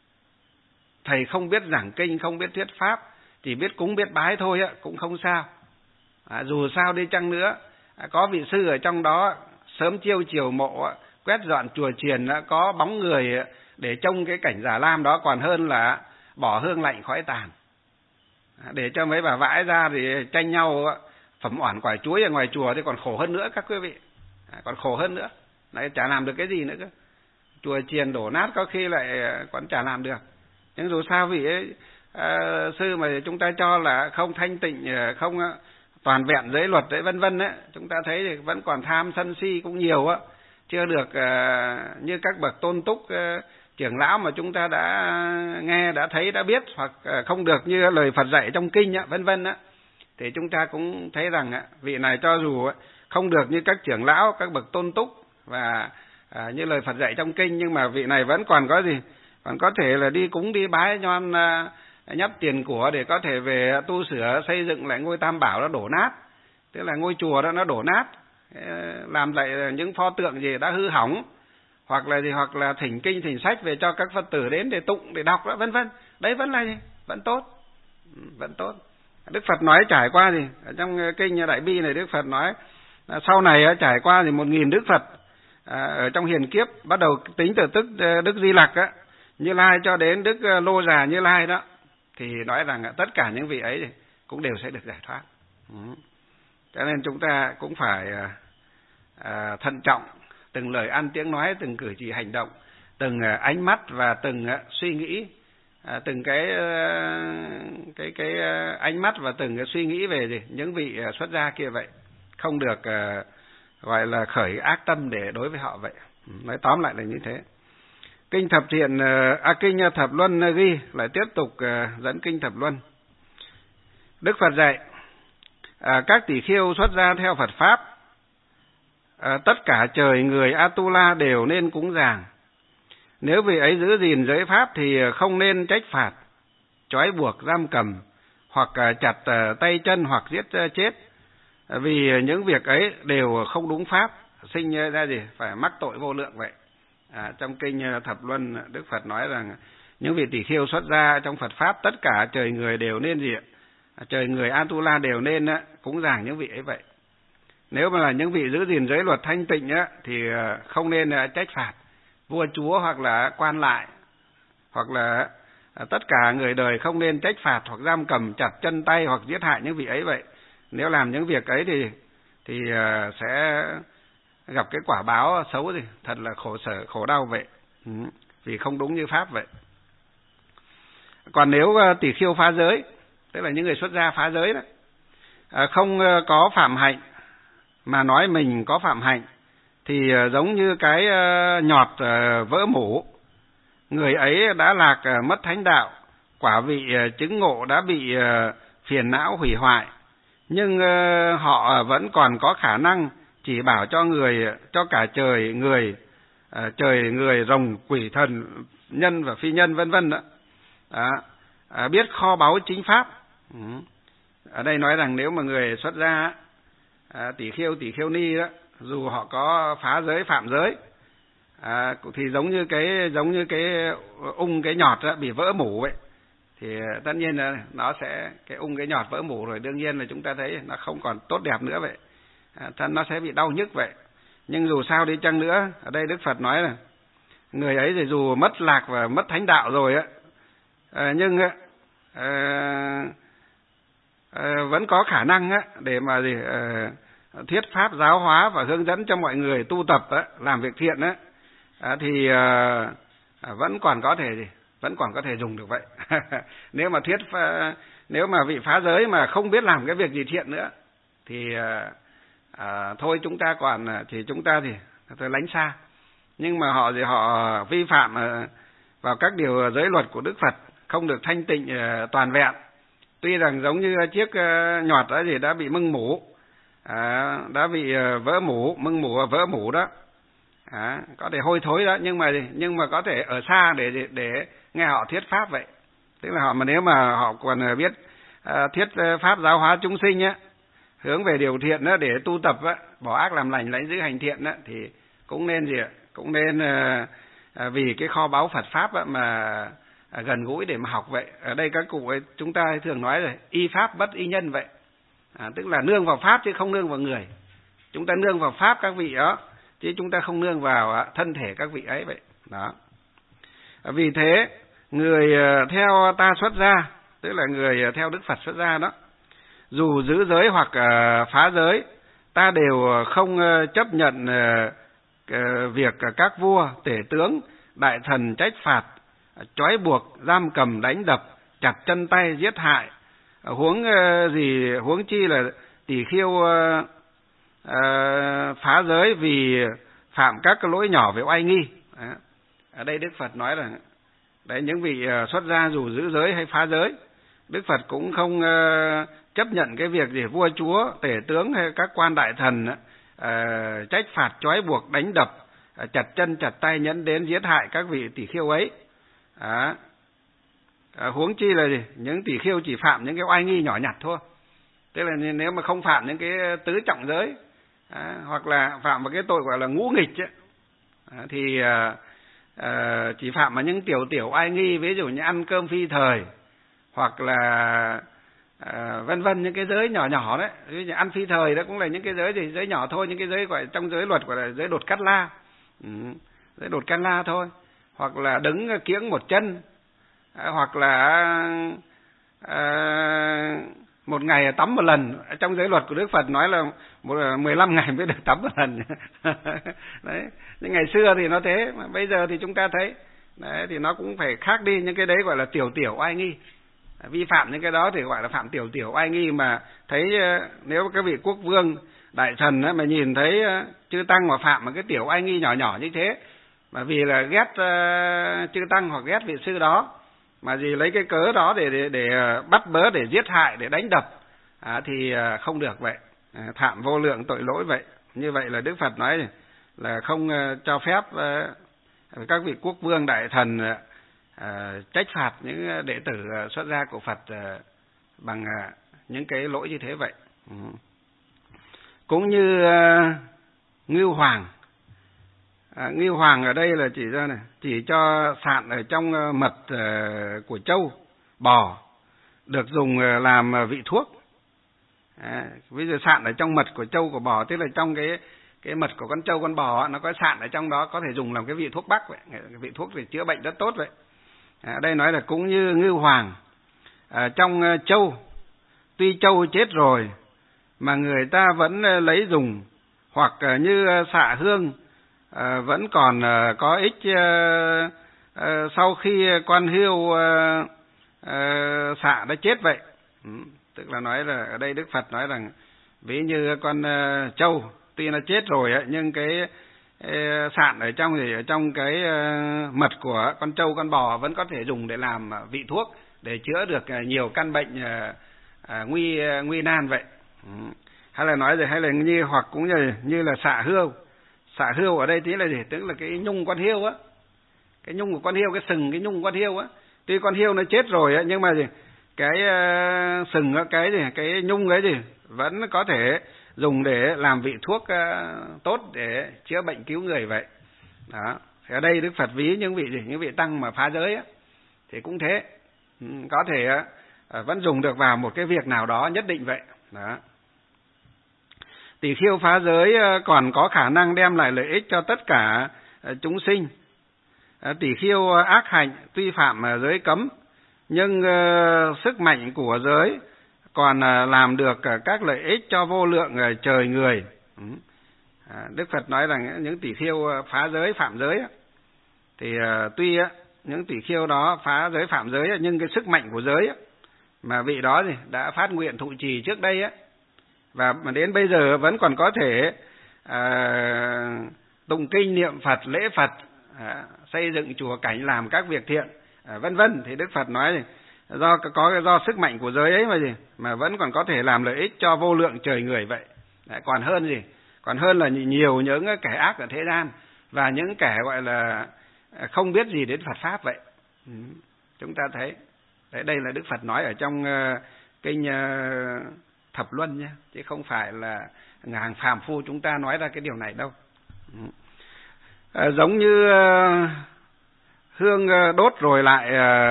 Thầy không biết giảng kinh, không biết thuyết pháp, chỉ biết cúng biết bái thôi á, cũng không sao. À, dù sao đi chăng nữa, à, có vị sư ở trong đó sớm chiêu chiều mộ, quét dọn chùa chiền, có bóng người để trông cái cảnh Già Lam đó còn hơn là bỏ hương lạnh khói tàn. À, để cho mấy bà vãi ra thì tranh nhau phẩm oản quả chuối ở ngoài chùa thì còn khổ hơn nữa các quý vị. À, còn khổ hơn nữa. Đấy, chả làm được cái gì nữa cơ. Chùa chiền đổ nát có khi lại còn chả làm được. Nhưng dù sao vị ấy, à, sư mà chúng ta cho là không thanh tịnh, không toàn vẹn giới luật đấy vân vân ấy, chúng ta thấy thì vẫn còn tham sân si cũng nhiều á, chưa được à, như các bậc tôn túc à, trưởng lão mà chúng ta đã nghe, đã thấy, đã biết, hoặc à, không được như lời Phật dạy trong kinh á, vân vân á, thì chúng ta cũng thấy rằng á, vị này cho dù không được như các trưởng lão, các bậc tôn túc và à, như lời Phật dạy trong kinh, nhưng mà vị này vẫn còn có gì, còn có thể là đi cúng đi bái nhoan à, nhắp tiền của để có thể về tu sửa xây dựng lại ngôi Tam Bảo nó đổ nát, tức là ngôi chùa đó nó đổ nát, làm lại những pho tượng gì đã hư hỏng, hoặc là gì, hoặc là thỉnh kinh thỉnh sách về cho các Phật tử đến để tụng để đọc đó, vân vân. Đấy vẫn là gì? Vẫn tốt, vẫn tốt. Đức Phật nói trải qua gì ở trong kinh Đại Bi này, Đức Phật nói sau này trải qua thì một nghìn Đức Phật ở trong hiền kiếp, bắt đầu tính từ tức Đức Di Lặc á, Như Lai cho đến Đức Lô Già Như Lai đó, thì nói rằng tất cả những vị ấy cũng đều sẽ được giải thoát. Ừ. Cho nên chúng ta cũng phải à, thận trọng từng lời ăn tiếng nói, từng cử chỉ hành động, từng ánh mắt và từng suy nghĩ, à, từng cái cái cái ánh mắt và từng cái suy nghĩ về gì những vị xuất gia kia vậy, không được à, gọi là khởi ác tâm để đối với họ vậy. Nói tóm lại là như thế. Kinh Thập Thiện, à, kinh Thập Luân ghi lại tiếp tục à, dẫn kinh Thập Luân. Đức Phật dạy à, các tỷ khưu xuất gia theo Phật pháp, à, tất cả trời người Atula đều nên cúng dường. Nếu vị ấy giữ gìn giới pháp thì không nên trách phạt, trói buộc giam cầm, hoặc à, chặt à, tay chân hoặc giết à, chết, vì những việc ấy đều không đúng pháp, sinh ra gì phải mắc tội vô lượng vậy. À, trong kinh Thập Luân, Đức Phật nói rằng những vị tỷ khưu xuất gia trong Phật pháp, tất cả trời người đều nên gì, trời người Atula đều nên á, cúng dường những vị ấy vậy. Nếu mà là những vị giữ gìn giới luật thanh tịnh á, thì không nên trách phạt vua chúa hoặc là quan lại, hoặc là tất cả người đời không nên trách phạt hoặc giam cầm, chặt chân tay hoặc giết hại những vị ấy vậy. Nếu làm những việc ấy thì thì sẽ gặp cái quả báo xấu gì, thật là khổ sở, khổ đau vậy, ừ, vì không đúng như pháp vậy. Còn nếu tỷ khưu phá giới, tức là những người xuất gia phá giới đó, không có phạm hạnh mà nói mình có phạm hạnh, thì giống như cái nhọt vỡ mủ, người ấy đã lạc mất thánh đạo, quả vị chứng ngộ đã bị phiền não hủy hoại, nhưng họ vẫn còn có khả năng chỉ bảo cho người, cho cả trời người à, trời người rồng quỷ thần nhân và phi nhân vân vân đó. À, à, biết kho báu chính pháp. Ừ. Ở đây nói rằng nếu mà người xuất gia à, tỷ khiêu tỷ khiêu ni đó, dù họ có phá giới phạm giới à, thì giống như cái giống như cái ung cái nhọt đó, bị vỡ mủ vậy, thì tất nhiên là nó sẽ cái ung cái nhọt vỡ mủ rồi, đương nhiên là chúng ta thấy nó không còn tốt đẹp nữa vậy, à, thân nó sẽ bị đau nhức vậy. Nhưng dù sao đi chăng nữa, ở đây Đức Phật nói là người ấy thì dù mất lạc và mất thánh đạo rồi á, à, nhưng á, à, à, vẫn có khả năng á, để mà gì à, thuyết pháp giáo hóa và hướng dẫn cho mọi người tu tập á, làm việc thiện á, à, thì à, vẫn còn có thể gì vẫn còn có thể dùng được vậy. Nếu mà thuyết nếu mà vị phá giới mà không biết làm cái việc gì thiện nữa thì à, à, thôi chúng ta còn thì chúng ta thì tôi lánh xa. Nhưng mà họ thì họ vi phạm vào các điều giới luật của Đức Phật, không được thanh tịnh toàn vẹn. Tuy rằng giống như chiếc nhọt đó thì đã bị mưng mủ, à, đã bị vỡ mủ, mưng mủ và vỡ mủ đó, à, có thể hôi thối đó, nhưng mà nhưng mà có thể ở xa để để nghe họ thuyết pháp vậy. Tức là họ mà nếu mà họ còn biết uh, thuyết pháp giáo hóa chúng sinh á, hướng về điều thiện đó để tu tập á, bỏ ác làm lành, lãnh giữ hành thiện á, thì cũng nên gì ạ? Cũng nên uh, uh, vì cái kho báu Phật pháp á, mà uh, gần gũi để mà học vậy. Ở đây các cụ ấy, chúng ta thường nói rồi, y pháp bất y nhân vậy, à, tức là nương vào pháp chứ không nương vào người. Chúng ta nương vào pháp các vị đó, chứ chúng ta không nương vào uh, thân thể các vị ấy vậy. Đó. Vì thế người theo ta xuất gia, tức là người theo Đức Phật xuất gia đó, dù giữ giới hoặc phá giới, ta đều không chấp nhận việc các vua, tể tướng, đại thần trách phạt, trói buộc, giam cầm, đánh đập, chặt chân tay, giết hại. Huống gì huống chi là tỷ khiêu phá giới vì phạm các cái lỗi nhỏ về oai nghi. Ở đây Đức Phật nói là đấy, những vị xuất gia dù giữ giới hay phá giới, Đức Phật cũng không uh, chấp nhận cái việc gì vua chúa, tể tướng hay các quan đại thần uh, trách phạt, trói buộc, đánh đập, uh, chặt chân chặt tay, nhẫn đến giết hại các vị tỷ khiêu ấy. À, uh, huống chi là gì? Những tỷ khiêu chỉ phạm những cái oai nghi nhỏ nhặt thôi. Tức là nếu mà không phạm những cái tứ trọng giới, uh, hoặc là phạm một cái tội gọi là ngũ nghịch ấy, uh, thì uh, À, chỉ phạm vào những tiểu tiểu oai nghi, ví dụ như ăn cơm phi thời, hoặc là à, vân vân, những cái giới nhỏ nhỏ đấy. Ví dụ ăn phi thời đó cũng là những cái giới gì giới nhỏ thôi, những cái giới gọi trong giới luật gọi là giới đột cát la, ừ, giới đột cát la thôi. Hoặc là đứng kiễng một chân, à, hoặc là à, một ngày tắm một lần. Trong giới luật của Đức Phật nói là mười lăm ngày mới được tắm một lần. Đấy, nhưng ngày xưa thì nó thế, mà bây giờ thì chúng ta thấy đấy, thì nó cũng phải khác đi. Những cái đấy gọi là tiểu tiểu oai nghi, vi phạm những cái đó thì gọi là phạm tiểu tiểu oai nghi. Mà thấy nếu các vị quốc vương đại thần mà nhìn thấy chư tăng mà phạm một cái tiểu oai nghi nhỏ nhỏ như thế, mà vì là ghét uh, chư tăng hoặc ghét vị sư đó, mà gì lấy cái cớ đó để để, để bắt bớ, để giết hại, để đánh đập, à, thì không được vậy, à, phạm vô lượng tội lỗi vậy. Như vậy là Đức Phật nói là không uh, cho phép uh, các vị quốc vương đại thần uh, trách phạt những đệ tử uh, xuất gia của Phật uh, bằng uh, những cái lỗi như thế vậy. Ừ. Cũng như uh, Ngưu Hoàng. À, Ngưu Hoàng ở đây là chỉ ra này, chỉ cho sạn ở trong uh, mật uh, của trâu, bò, được dùng uh, làm uh, vị thuốc. À, ví dụ sạn ở trong mật của trâu của bò, tức là trong cái cái mật của con trâu con bò nó có sạn ở trong đó, có thể dùng làm cái vị thuốc bắc vậy, cái vị thuốc để chữa bệnh rất tốt vậy. À, đây nói là cũng như Ngưu Hoàng. À, trong uh, trâu, tuy trâu chết rồi mà người ta vẫn uh, lấy dùng, hoặc uh, như uh, xạ hương À, vẫn còn uh, có ích uh, uh, sau khi con hươu uh, uh, xạ đã chết vậy. Ừ, tức là nói là ở đây Đức Phật nói rằng ví như con uh, trâu tuy nó chết rồi ấy, nhưng cái uh, sạn ở trong thì ở trong cái uh, mật của con trâu con bò vẫn có thể dùng để làm uh, vị thuốc để chữa được uh, nhiều căn bệnh uh, uh, nguy uh, nguy nan vậy. Ừ. Hay là nói rồi hay là như hoặc cũng như như là xạ hươu xả hươu ở đây tí là gì? Tức là cái nhung con hươu á, cái nhung của con hươu, cái sừng cái nhung con hươu á. Tuy con hươu nó chết rồi á, nhưng mà gì? Cái uh, sừng á, cái gì? Cái nhung ấy gì? Vẫn có thể dùng để làm vị thuốc uh, tốt để chữa bệnh cứu người vậy. Đó. Thì ở đây Đức Phật ví những vị gì? Những vị tăng mà phá giới á, thì cũng thế, có thể uh, vẫn dùng được vào một cái việc nào đó nhất định vậy. Đó. Tỳ kheo phá giới còn có khả năng đem lại lợi ích cho tất cả chúng sinh. Tỳ kheo ác hạnh tuy phạm giới cấm, nhưng sức mạnh của giới còn làm được các lợi ích cho vô lượng trời người. Đức Phật nói rằng những tỳ kheo phá giới phạm giới thì tuy những tỳ kheo đó phá giới phạm giới, nhưng cái sức mạnh của giới mà vị đó thì đã phát nguyện thụ trì trước đây á, và mà đến bây giờ vẫn còn có thể à, tụng kinh niệm Phật, lễ Phật, à, xây dựng chùa cảnh, làm các việc thiện, à, vân vân, thì Đức Phật nói do có do sức mạnh của giới ấy mà gì mà vẫn còn có thể làm lợi ích cho vô lượng trời người vậy. Đấy, còn hơn gì? Còn hơn là nhiều những kẻ ác ở thế gian và những kẻ gọi là không biết gì đến Phật pháp vậy. Ừ, chúng ta thấy. Đấy, đây là Đức Phật nói ở trong uh, kinh uh, Thập Luân nhé, chứ không phải là hàng phàm phu chúng ta nói ra cái điều này đâu. À, giống như uh, hương uh, đốt rồi lại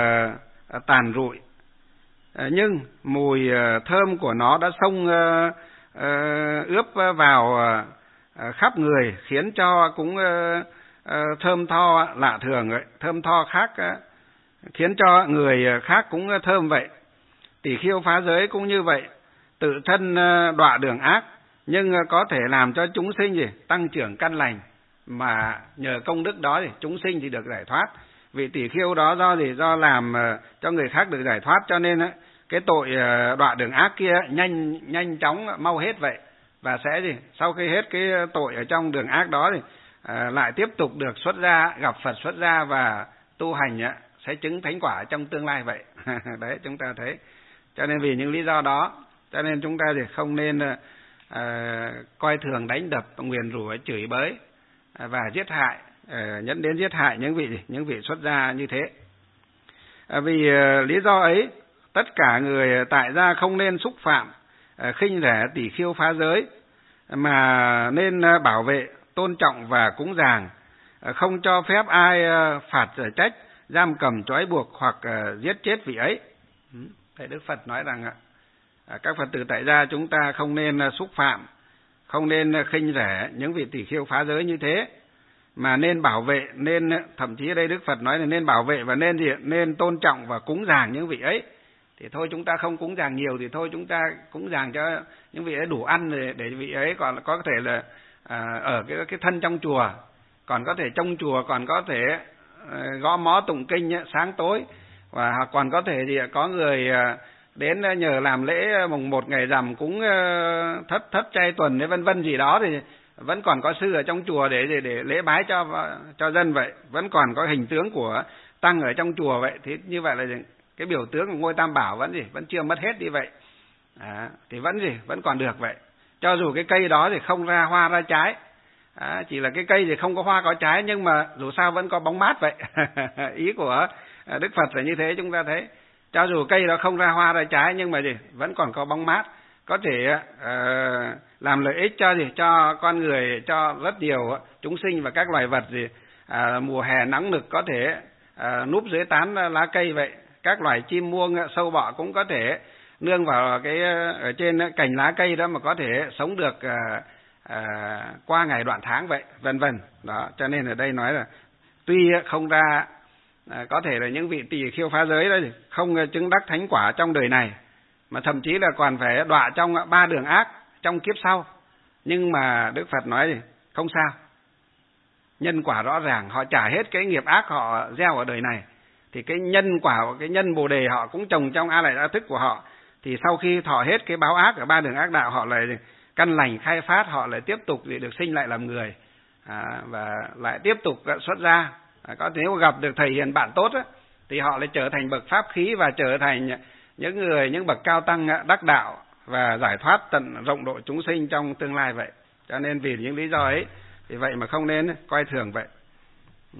uh, tàn rụi, à, nhưng mùi uh, thơm của nó đã xông uh, uh, ướp vào uh, khắp người, khiến cho cũng uh, uh, thơm tho lạ thường vậy, thơm tho khác uh, khiến cho người khác cũng thơm vậy. Tỳ kheo phá giới cũng như vậy, tự thân đọa đường ác, nhưng có thể làm cho chúng sinh gì tăng trưởng căn lành, mà nhờ công đức đó thì chúng sinh thì được giải thoát. Vì tỳ kheo đó do gì do làm cho người khác được giải thoát, cho nên cái tội đọa đường ác kia nhanh nhanh chóng mau hết vậy, và sẽ gì sau khi hết cái tội ở trong đường ác đó thì à, lại tiếp tục được xuất gia, gặp Phật xuất gia và tu hành á, sẽ chứng thánh quả trong tương lai vậy. Đấy, chúng ta thấy. Cho nên vì những lý do đó, cho nên chúng ta thì không nên uh, coi thường, đánh đập, nguyền rủa, chửi bới uh, và giết hại, uh, dẫn đến giết hại những vị những vị xuất gia như thế. Uh, vì uh, lý do ấy, tất cả người tại gia không nên xúc phạm, uh, khinh rẻ tỳ kheo phá giới, mà nên uh, bảo vệ, tôn trọng và cúng dường, uh, không cho phép ai uh, phạt trách, giam cầm, trói buộc hoặc uh, giết chết vị ấy. Thầy Đức Phật nói rằng uh, các Phật tử tại gia chúng ta không nên uh, xúc phạm, không nên uh, khinh rẻ những vị tỳ kheo phá giới như thế, mà nên bảo vệ, nên thậm chí ở đây Đức Phật nói là nên bảo vệ và nên gì nên tôn trọng và cúng dường những vị ấy. Thì thôi chúng ta không cúng dường nhiều thì thôi chúng ta cúng dường cho những vị ấy đủ ăn để, để vị ấy còn có thể là uh, ở cái cái thân trong chùa, còn có thể trong chùa còn có thể gõ mõ tụng kinh sáng tối, và còn có thể thì có người đến nhờ làm lễ mùng một ngày rằm cúng thất thất chay tuần vân vân gì đó, thì vẫn còn có sư ở trong chùa để để, để lễ bái cho cho dân vậy, vẫn còn có hình tướng của tăng ở trong chùa vậy. Thì như vậy là cái biểu tướng của ngôi Tam Bảo vẫn gì vẫn chưa mất hết đi vậy, à, thì vẫn gì vẫn còn được vậy, cho dù cái cây đó thì không ra hoa ra trái. À, chỉ là cái cây thì không có hoa có trái, nhưng mà dù sao vẫn có bóng mát vậy. Ý của Đức Phật là như thế. Chúng ta thấy cho dù cây đó không ra hoa ra trái, nhưng mà gì vẫn còn có bóng mát, có thể uh, làm lợi ích cho gì cho con người, cho rất nhiều chúng sinh và các loài vật gì uh, mùa hè nắng nực có thể uh, núp dưới tán lá cây vậy. Các loài chim muông, sâu bọ cũng có thể nương vào cái ở trên cành lá cây đó mà có thể sống được uh, À, qua ngày đoạn tháng vậy, vân vân. Đó, cho nên ở đây nói là tuy không ra à, có thể là những vị tỳ kheo phá giới đó không chứng đắc thánh quả trong đời này, mà thậm chí là còn phải đọa trong ba đường ác trong kiếp sau, nhưng mà Đức Phật nói gì không sao, nhân quả rõ ràng, họ trả hết cái nghiệp ác họ gieo ở đời này, thì cái nhân quả, cái nhân bồ đề họ cũng trồng trong a lại đa thức của họ, thì sau khi thọ hết cái báo ác ở ba đường ác đạo, họ lại căn lành khai phát, họ lại tiếp tục để được sinh lại làm người, à, và lại tiếp tục xuất gia. À, có nếu gặp được thầy hiền bạn tốt á, thì họ lại trở thành bậc pháp khí và trở thành những người, những bậc cao tăng đắc đạo và giải thoát tận rộng độ chúng sinh trong tương lai vậy. Cho nên vì những lý do ấy Vì vậy mà không nên coi thường vậy. Ừ.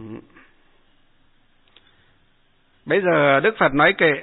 Bây giờ Đức Phật nói kệ: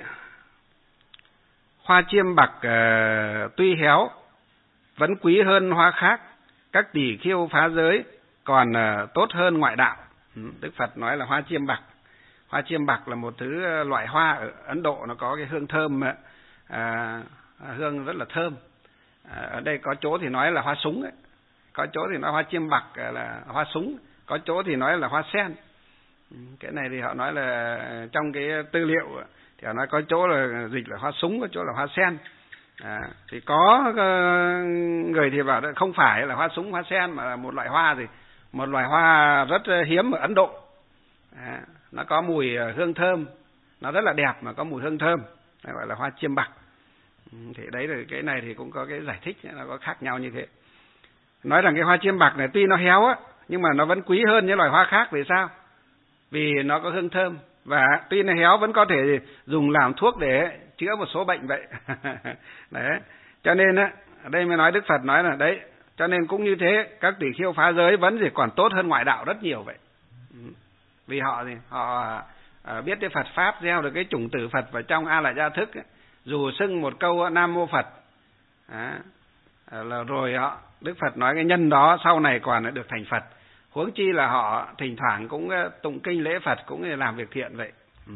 hoa chiêm bạc uh, tuy héo vẫn quý hơn hoa khác, các tỷ khiêu phá giới còn uh, tốt hơn ngoại đạo. Ừ. Đức Phật nói là hoa chiêm bạc. Hoa chiêm bạc là một thứ loại hoa ở Ấn Độ, nó có cái hương thơm, à, hương rất là thơm. À, ở đây có chỗ thì nói là hoa súng ấy. Có chỗ thì nói hoa chiêm bạc là hoa súng, có chỗ thì nói là hoa sen. Cái này thì họ nói là trong cái tư liệu thì họ nói có chỗ là dịch là hoa súng, có chỗ là hoa sen. À, thì có người thì bảo không phải là hoa súng, hoa sen mà là một loại hoa gì, một loại hoa rất hiếm ở Ấn Độ. À, nó có mùi hương thơm, nó rất là đẹp mà có mùi hương thơm, nó gọi là hoa chiêm bạc. Thì đấy là cái này thì cũng có cái giải thích, nó có khác nhau như thế. Nói rằng cái hoa chiêm bạc này tuy nó héo á, nhưng mà nó vẫn quý hơn những loài hoa khác. Vì sao? Vì nó có hương thơm, và tuy nó héo vẫn có thể dùng làm thuốc để chữa một số bệnh vậy. Đấy, cho nên á, ở đây mới nói Đức Phật nói là đấy, cho nên cũng như thế, các tỷ khiêu phá giới vẫn chỉ còn tốt hơn ngoại đạo rất nhiều vậy. Vì họ thì họ à, biết cái Phật pháp, gieo được cái chủng tử Phật vào trong A Lại Gia Thức ấy. Dù xưng một câu Nam Mô Phật à, là rồi họ Đức Phật nói cái nhân đó sau này còn được thành Phật. Huống chi là họ thỉnh thoảng cũng tụng kinh lễ Phật, cũng làm việc thiện vậy. Ừ.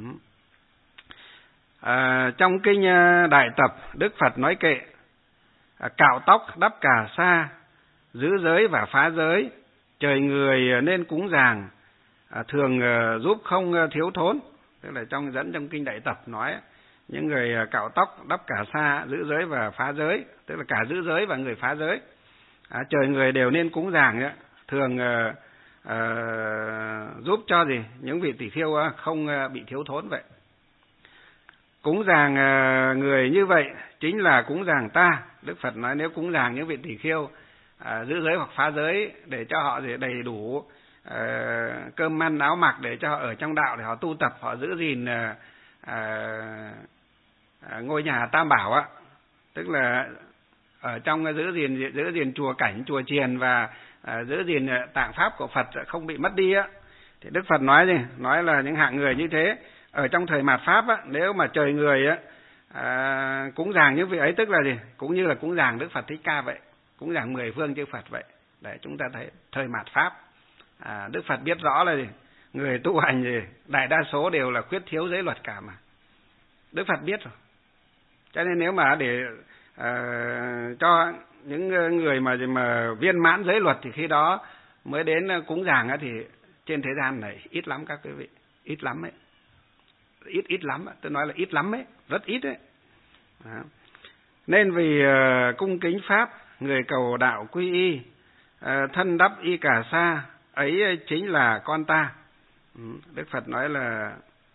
À, trong kinh Đại Tập, Đức Phật nói kệ: cạo tóc, đắp cà sa, giữ giới và phá giới, trời người nên cúng dường, à, thường giúp không thiếu thốn. Tức là trong dẫn trong kinh Đại Tập nói những người cạo tóc, đắp cà sa, giữ giới và phá giới, tức là cả giữ giới và người phá giới, à, trời người đều nên cúng dường ấy, thường uh, uh, giúp cho gì những vị tỷ khiêu uh, không uh, bị thiếu thốn vậy. Cúng dường uh, người như vậy chính là cúng dường ta. Đức Phật nói nếu cúng dường những vị tỷ khiêu uh, giữ giới hoặc phá giới để cho họ gì đầy đủ uh, cơm ăn áo mặc để cho họ ở trong đạo, để họ tu tập, họ giữ gìn uh, uh, uh, ngôi nhà Tam Bảo á, tức là ở trong giữ gìn giữ gìn chùa cảnh, chùa chiền và à, giữ gìn tạng pháp của Phật không bị mất đi á, thì Đức Phật nói gì nói là những hạng người như thế ở trong thời mạt pháp á, nếu mà trời người á à, cúng dường những vị ấy, tức là gì cũng như là cúng dường Đức Phật Thích Ca vậy, cúng dường mười phương chư Phật vậy. Để chúng ta thấy thời mạt pháp, à, Đức Phật biết rõ là gì người tu hành gì đại đa số đều là khuyết thiếu giới luật cả mà, Đức Phật biết rồi. Cho nên nếu mà để À, cho những người mà mà viên mãn giới luật thì khi đó mới đến cúng dường thì trên thế gian này ít lắm các quý vị, ít lắm ấy, ít ít lắm, tôi nói là ít lắm ấy, rất ít ấy. Đó. Nên vì uh, cung kính pháp, người cầu đạo quy y, uh, thân đắp y cà sa, ấy chính là con ta. Ừ, Đức Phật nói là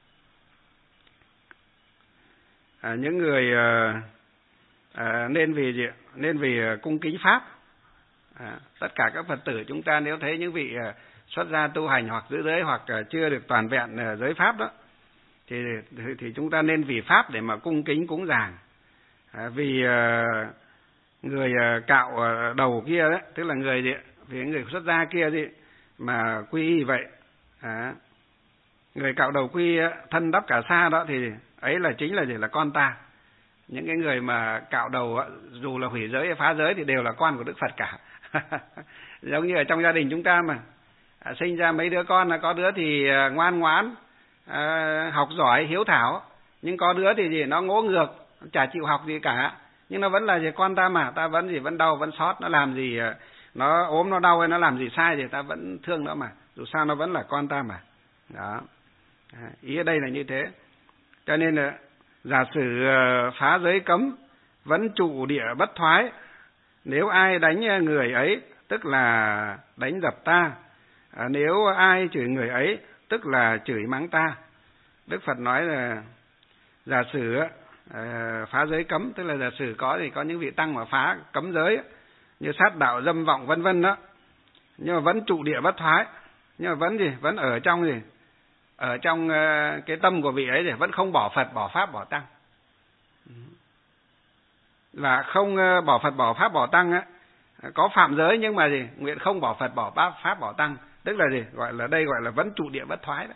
uh, những người uh, À, nên vì gì? Nên vì cung kính pháp. À, tất cả các Phật tử chúng ta nếu thấy những vị uh, xuất gia tu hành hoặc giữ giới hoặc uh, chưa được toàn vẹn uh, giới pháp đó, thì, thì thì chúng ta nên vì pháp để mà cung kính cúng dường. À, vì uh, người uh, cạo uh, đầu kia đấy, tức là người gì? Vì người xuất gia kia gì mà quy y vậy. À, người cạo đầu quy uh, thân đắp cà sa đó thì ấy là chính là gì là con ta. Những cái người mà cạo đầu dù là hủy giới hay phá giới thì đều là con của Đức Phật cả. Giống như ở trong gia đình chúng ta mà à, sinh ra mấy đứa con, là có đứa thì ngoan ngoãn, à, học giỏi, hiếu thảo, nhưng có đứa thì gì nó ngỗ ngược, chả chịu học gì cả, nhưng nó vẫn là gì con ta mà, ta vẫn gì vẫn đau vẫn xót, nó làm gì nó ốm nó đau hay nó làm gì sai thì ta vẫn thương nó mà, dù sao nó vẫn là con ta mà. Đó, à, ý ở đây là như thế. Cho nên là giả sử phá giới cấm vẫn trụ địa bất thoái, nếu ai đánh người ấy tức là đánh dập ta, à, nếu ai chửi người ấy tức là chửi mắng ta. Đức Phật nói là giả sử à, phá giới cấm, tức là giả sử có thì có những vị tăng mà phá cấm giới như sát đạo, dâm vọng vân vân đó, nhưng mà vẫn trụ địa bất thoái, nhưng mà vẫn gì vẫn ở trong gì ở trong cái tâm của vị ấy thì vẫn không bỏ Phật, bỏ Pháp, bỏ Tăng. Và không bỏ Phật, bỏ Pháp, bỏ Tăng á, có phạm giới nhưng mà gì, nguyện không bỏ Phật, bỏ pháp, pháp bỏ tăng, tức là gì, gọi là đây gọi là vẫn trụ địa bất thoái đó.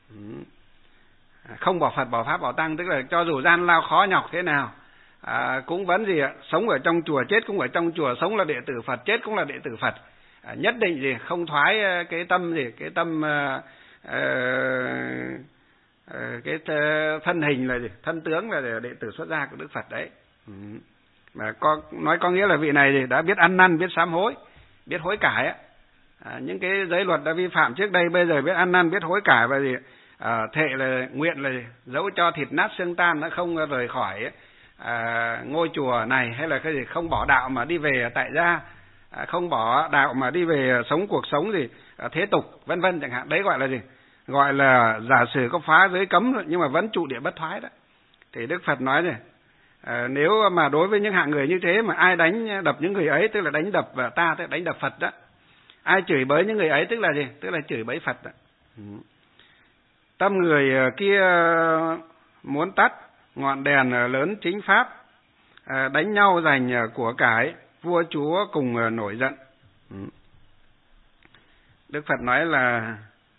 Không bỏ Phật, bỏ pháp, bỏ tăng, tức là cho dù gian lao khó nhọc thế nào, à, cũng vẫn gì ạ, sống ở trong chùa chết cũng ở trong chùa, sống là đệ tử Phật chết cũng là đệ tử Phật, à, nhất định gì không thoái cái tâm gì, cái tâm uh, uh, cái thân hình là gì, thân tướng là đệ tử xuất gia của Đức Phật đấy. Ừ. Mà có nói có nghĩa là vị này thì đã biết ăn năn, biết sám hối, biết hối cải á. À, những cái giới luật đã vi phạm trước đây bây giờ biết ăn năn, biết hối cải và gì, à, thệ là nguyện là gì? Dẫu cho thịt nát xương tan nó không rời khỏi à, ngôi chùa này, hay là cái gì, không bỏ đạo mà đi về tại gia, à, không bỏ đạo mà đi về sống cuộc sống gì à, thế tục vân vân chẳng hạn, đấy gọi là gì, gọi là giả sử có phá giới cấm nhưng mà vẫn trụ địa bất thoái đó. Thì Đức Phật nói này, à, nếu mà đối với những hạng người như thế mà ai đánh đập những người ấy, tức là đánh đập ta, tức là đánh đập Phật đó, ai chửi bới những người ấy tức là gì, tức là chửi bới Phật đó. Ừ. Tâm người kia muốn tắt ngọn đèn lớn chính pháp, à, đánh nhau giành của cải, vua chúa cùng nổi giận. Ừ. Đức Phật nói là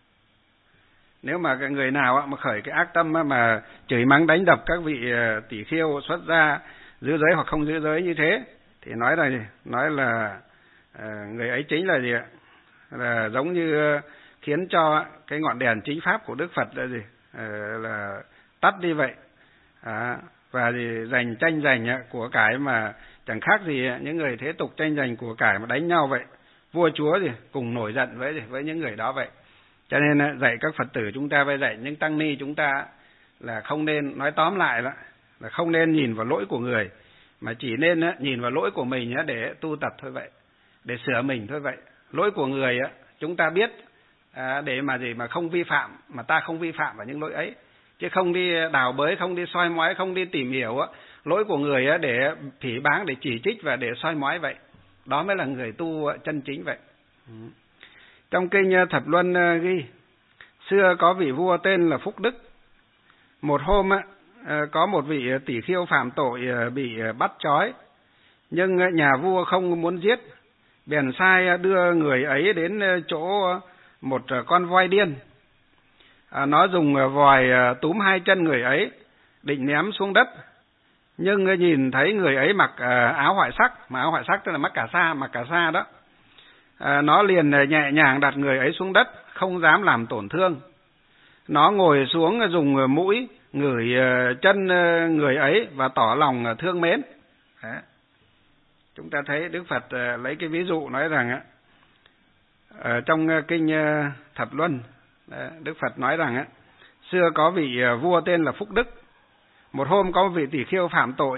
nếu mà cái người nào mà khởi cái ác tâm mà chửi mắng đánh đập các vị tỷ khiêu xuất gia giữ giới hoặc không giữ giới như thế, thì nói là gì? Nói là người ấy chính là gì ạ? Là giống như khiến cho cái ngọn đèn chính pháp của Đức Phật là gì? Là tắt đi vậy. À, và gì giành tranh giành của cải mà chẳng khác gì những người thế tục tranh giành của cải mà đánh nhau vậy. Vua chúa gì cùng nổi giận với gì? Với những người đó vậy. Cho nên dạy các Phật tử chúng ta, với dạy những tăng ni chúng ta là không nên, nói tóm lại là, là không nên nhìn vào lỗi của người, mà chỉ nên nhìn vào lỗi của mình để tu tập thôi vậy, để sửa mình thôi vậy. Lỗi của người chúng ta biết để mà gì mà không vi phạm, mà ta không vi phạm vào những lỗi ấy, chứ không đi đào bới, không đi soi mói, không đi tìm hiểu lỗi của người để phỉ báng, để chỉ trích và để soi mói vậy. Đó mới là người tu chân chính vậy. Trong kinh Thập Luân ghi, xưa có vị vua tên là Phúc Đức. Một hôm có một vị tỷ khiêu phạm tội bị bắt trói, nhưng nhà vua không muốn giết, bèn sai đưa người ấy đến chỗ một con voi điên. Nó dùng vòi túm hai chân người ấy, định ném xuống đất, nhưng nhìn thấy người ấy mặc áo hoại sắc, mà áo hoại sắc tức là mắc cà sa, mặc cà sa đó. À, nó liền nhẹ nhàng đặt người ấy xuống đất, không dám làm tổn thương. Nó ngồi xuống dùng mũi ngửi chân người ấy và tỏ lòng thương mến. Đấy. Chúng ta thấy Đức Phật lấy cái ví dụ nói rằng ở trong kinh Thập Luân, Đức Phật nói rằng xưa có vị vua tên là Phúc Đức. Một hôm có vị tỷ khiêu phạm tội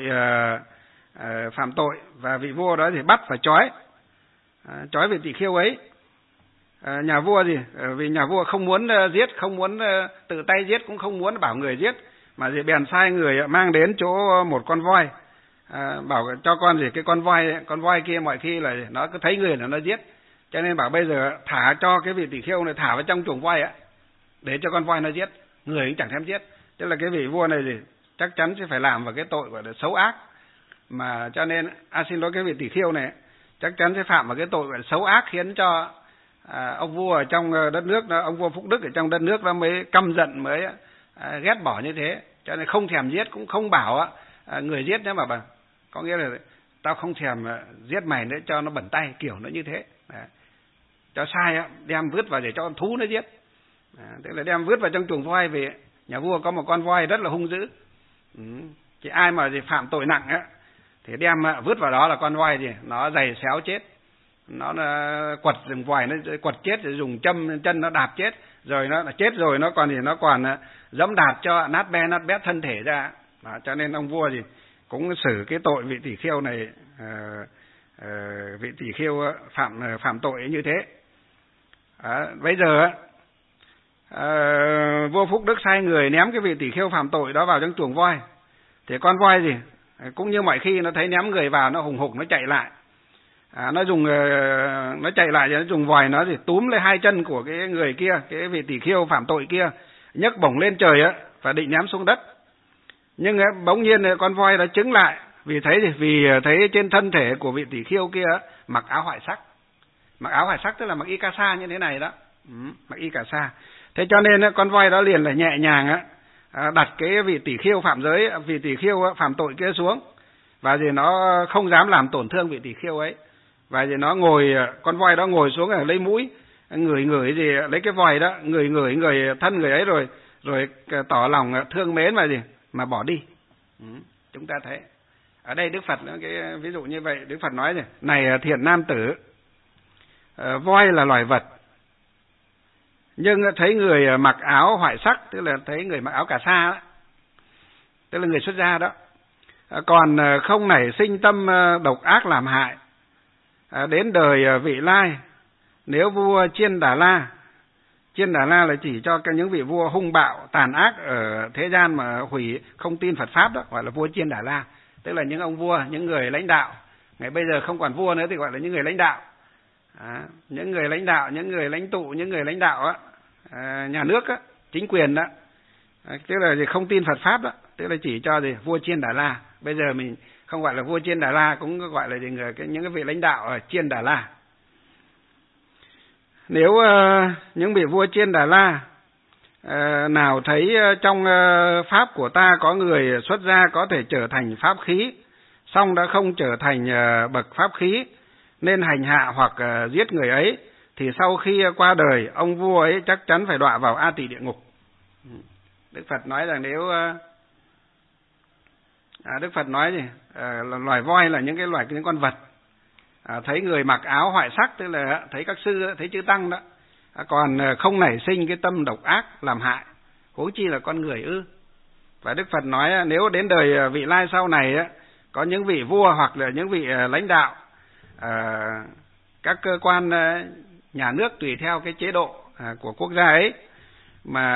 phạm tội và vị vua đó thì bắt và trói. À, trói vị tỷ khiêu ấy. À, nhà vua gì? À, vì nhà vua không muốn uh, giết, không muốn uh, tự tay giết, cũng không muốn bảo người giết, mà gì bèn sai người mang đến chỗ một con voi, à, bảo cho con gì cái con voi, con voi kia mọi khi là nó cứ thấy người là nó giết, cho nên bảo bây giờ thả cho cái vị tỷ khiêu này thả vào trong chuồng voi á, để cho con voi nó giết, người cũng chẳng thèm giết. Tức là cái vị vua này gì chắc chắn sẽ phải làm vào cái tội gọi là xấu ác, mà cho nên à, xin lỗi cái vị tỷ khiêu này chắc chắn sẽ phạm vào cái tội gọi là xấu ác, khiến cho à, ông vua ở trong đất nước đó, ông vua Phúc Đức ở trong đất nước đó mới căm giận, mới à, ghét bỏ như thế, cho nên không thèm giết, cũng không bảo à, người giết nữa mà bà, có nghĩa là tao không thèm à, giết mày nữa cho nó bẩn tay, kiểu nó như thế. Đấy. Cho sai á, đem vứt vào để cho con thú nó giết. À, tức là đem vứt vào trong chuồng voi về. Nhà vua có một con voi rất là hung dữ. Ừ. Thì ai mà thì phạm tội nặng á thì đem vứt vào đó là con voi gì nó giày xéo chết, nó, nó quật dùng vòi nó quật chết, rồi dùng châm chân nó đạp chết, rồi nó chết rồi nó còn gì nó còn dẫm đạp cho nát be nát bét thân thể ra. Đó, cho nên ông vua gì cũng xử cái tội vị tỷ khiêu này, uh, uh, vị tỷ khiêu phạm phạm tội như thế. Đó, bây giờ uh, vua Phúc Đức sai người ném cái vị tỷ khiêu phạm tội đó vào trong chuồng voi, thì con voi gì cũng như mọi khi nó thấy ném người vào nó hùng hục nó chạy lại, à, nó dùng nó chạy lại nó dùng vòi nó gì túm lấy hai chân của cái người kia, cái vị tỷ khiêu phạm tội kia, nhấc bổng lên trời á và định ném xuống đất. Nhưng bỗng nhiên con voi nó chứng lại Vì thấy gì? Vì thấy trên thân thể của vị tỷ khiêu kia mặc áo hoại sắc. Mặc áo hoại sắc tức là mặc y ca sa như thế này đó. Ừ, mặc y ca sa. Thế cho nên con voi đó liền là nhẹ nhàng á đặt cái vị tỷ khiêu phạm giới, vị tỷ khiêu phạm tội kia xuống, và thì nó không dám làm tổn thương vị tỷ khiêu ấy. Và thì nó ngồi, con voi đó ngồi xuống ở lấy mũi ngửi ngửi gì, lấy cái vòi đó ngửi ngửi người thân người ấy, rồi rồi tỏ lòng thương mến mà gì mà bỏ đi. Ừ, chúng ta thấy ở đây Đức Phật cái ví dụ như vậy. Đức Phật nói này, này thiện nam tử, voi là loài vật, nhưng thấy người mặc áo hoại sắc, tức là thấy người mặc áo cà sa đó, tức là người xuất gia đó, còn không nảy sinh tâm độc ác làm hại, đến đời vị lai, nếu vua Chiên Đà La, Chiên Đà La là chỉ cho những vị vua hung bạo tàn ác ở thế gian mà hủy không tin Phật pháp đó, gọi là vua Chiên Đà La, tức là những ông vua, những người lãnh đạo. Ngày bây giờ không còn vua nữa thì gọi là những người lãnh đạo. À, những người lãnh đạo, những người lãnh tụ, những người lãnh đạo á, à, nhà nước á, chính quyền đó, à, tức là gì không tin Phật pháp đó, tức là chỉ cho gì vua Chiên Đà La. Bây giờ mình không gọi là vua Chiên Đà La, cũng gọi là gì người cái những cái vị lãnh đạo ở Chiên Đà La. Nếu uh, những vị vua Chiên Đà La uh, nào thấy uh, trong uh, pháp của ta có người xuất gia có thể trở thành pháp khí, song đã không trở thành uh, bậc pháp khí, nên hành hạ hoặc uh, giết người ấy, thì sau khi uh, qua đời, ông vua ấy chắc chắn phải đọa vào A Tỳ địa ngục. Đức Phật nói rằng nếu uh, à, Đức Phật nói gì? Uh, là loài voi là những cái loài những con vật. À, thấy người mặc áo hoại sắc, tức là thấy các sư, thấy chư tăng đó, à, còn không nảy sinh cái tâm độc ác làm hại, huống chi là con người ư. Và Đức Phật nói nếu đến đời vị lai sau này có những vị vua hoặc là những vị lãnh đạo, à, các cơ quan nhà nước tùy theo cái chế độ à, của quốc gia ấy mà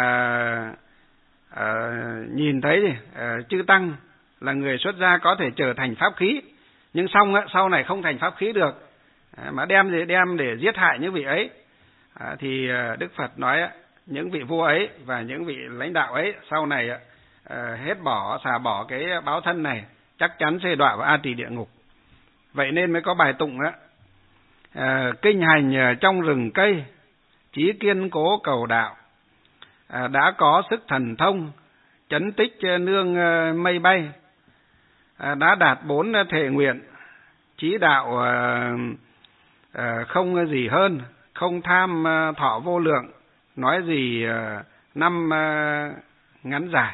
à, nhìn thấy gì, à, chư tăng là người xuất gia có thể trở thành pháp khí, nhưng xong sau này không thành pháp khí được, mà đem để đem để giết hại những vị ấy, à, thì Đức Phật nói những vị vua ấy và những vị lãnh đạo ấy sau này à, hết bỏ xả bỏ cái báo thân này, chắc chắn sẽ đọa vào A Tỳ địa ngục. Vậy nên mới có bài tụng đó, à, kinh hành trong rừng cây, chí kiên cố cầu đạo, à, đã có sức thần thông, chấn tích nương mây bay, à, đã đạt bốn thể nguyện, chí đạo à, à, không gì hơn, không tham thọ vô lượng, nói gì à, năm à, ngắn dài.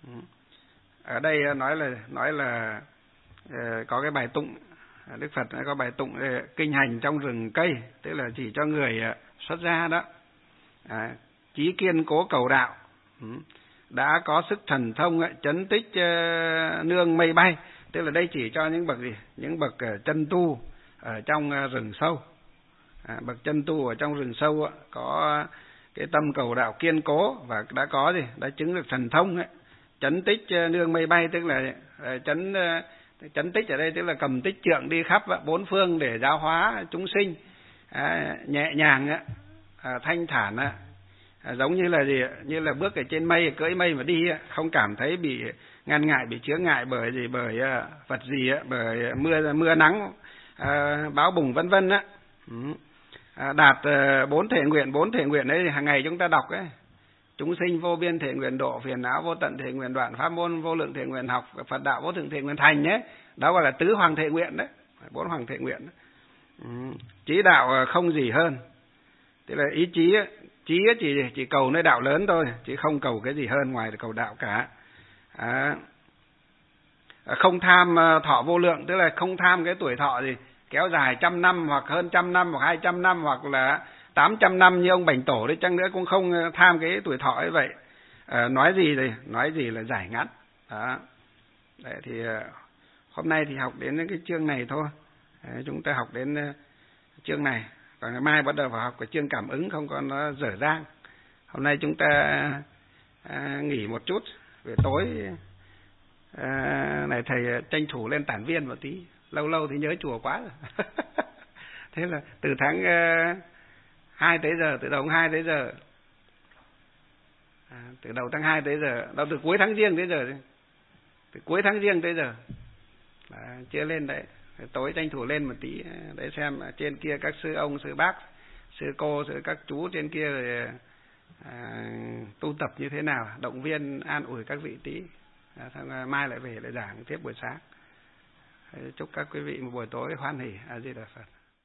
Ở đây nói là nói là à, có cái bài tụng, Đức Phật có bài tụng kinh hành trong rừng cây, tức là chỉ cho người xuất gia đó, à, chí kiên cố cầu đạo, đã có sức thần thông chấn tích nương mây bay, tức là đây chỉ cho những bậc gì, những bậc chân tu ở trong rừng sâu, à, bậc chân tu ở trong rừng sâu có cái tâm cầu đạo kiên cố và đã có gì, đã chứng được thần thông ấy. Chấn tích nương mây bay tức là chấn chấn tích ở đây tức là cầm tích trượng đi khắp bốn phương để giáo hóa chúng sinh, à, nhẹ nhàng à, thanh thản à, giống như là gì, như là bước ở trên mây, cưỡi mây mà đi, không cảm thấy bị ngăn ngại, bị chướng ngại bởi gì, bởi vật gì, bởi mưa mưa nắng, à, bão bùng vân vân á. À, đạt bốn thể nguyện, bốn thể nguyện đấy hàng ngày chúng ta đọc ấy. Chúng sinh vô biên thể nguyện độ, phiền não vô tận thể nguyện đoạn, pháp môn vô lượng thể nguyện học, Phật đạo vô thượng thể nguyện thành nhé. Đó gọi là tứ hoàng thể nguyện đấy, bốn hoàng thể nguyện. Ừ. Chí đạo không gì hơn, tức là ý chí chí chỉ chỉ cầu nơi đạo lớn thôi, chứ không cầu cái gì hơn ngoài cầu đạo cả. À, không tham thọ vô lượng, tức là không tham cái tuổi thọ gì kéo dài trăm năm hoặc hơn trăm năm hoặc hai trăm năm hoặc là tám trăm năm như ông Bành Tổ đấy chăng nữa, cũng không tham cái tuổi thọ ấy vậy. À, nói gì thì nói gì là giải ngắn. Đó. Đấy, thì hôm nay thì học đến cái chương này thôi. Đấy, chúng ta học đến chương này, còn ngày mai bắt đầu vào học cái chương cảm ứng, không có nó dở dang. Hôm nay chúng ta à, nghỉ một chút, về tối à, này thầy tranh thủ lên tản viên một tí, lâu lâu thì nhớ chùa quá rồi. Thế là từ tháng uh, hai tới giờ, từ đầu tháng hai tới giờ, à, từ đầu tháng hai tới giờ, đâu từ cuối tháng Giêng tới giờ, từ cuối tháng Giêng tới giờ, Đấy, chưa lên đấy, tối tranh thủ lên một tí để xem trên kia các sư ông, sư bác, sư cô, sư các chú trên kia rồi à, tu tập như thế nào, động viên an ủi các vị tí. À, xong mai lại về lại giảng tiếp buổi sáng. Chúc các quý vị một buổi tối hoan hỉ. A Di Đà Phật.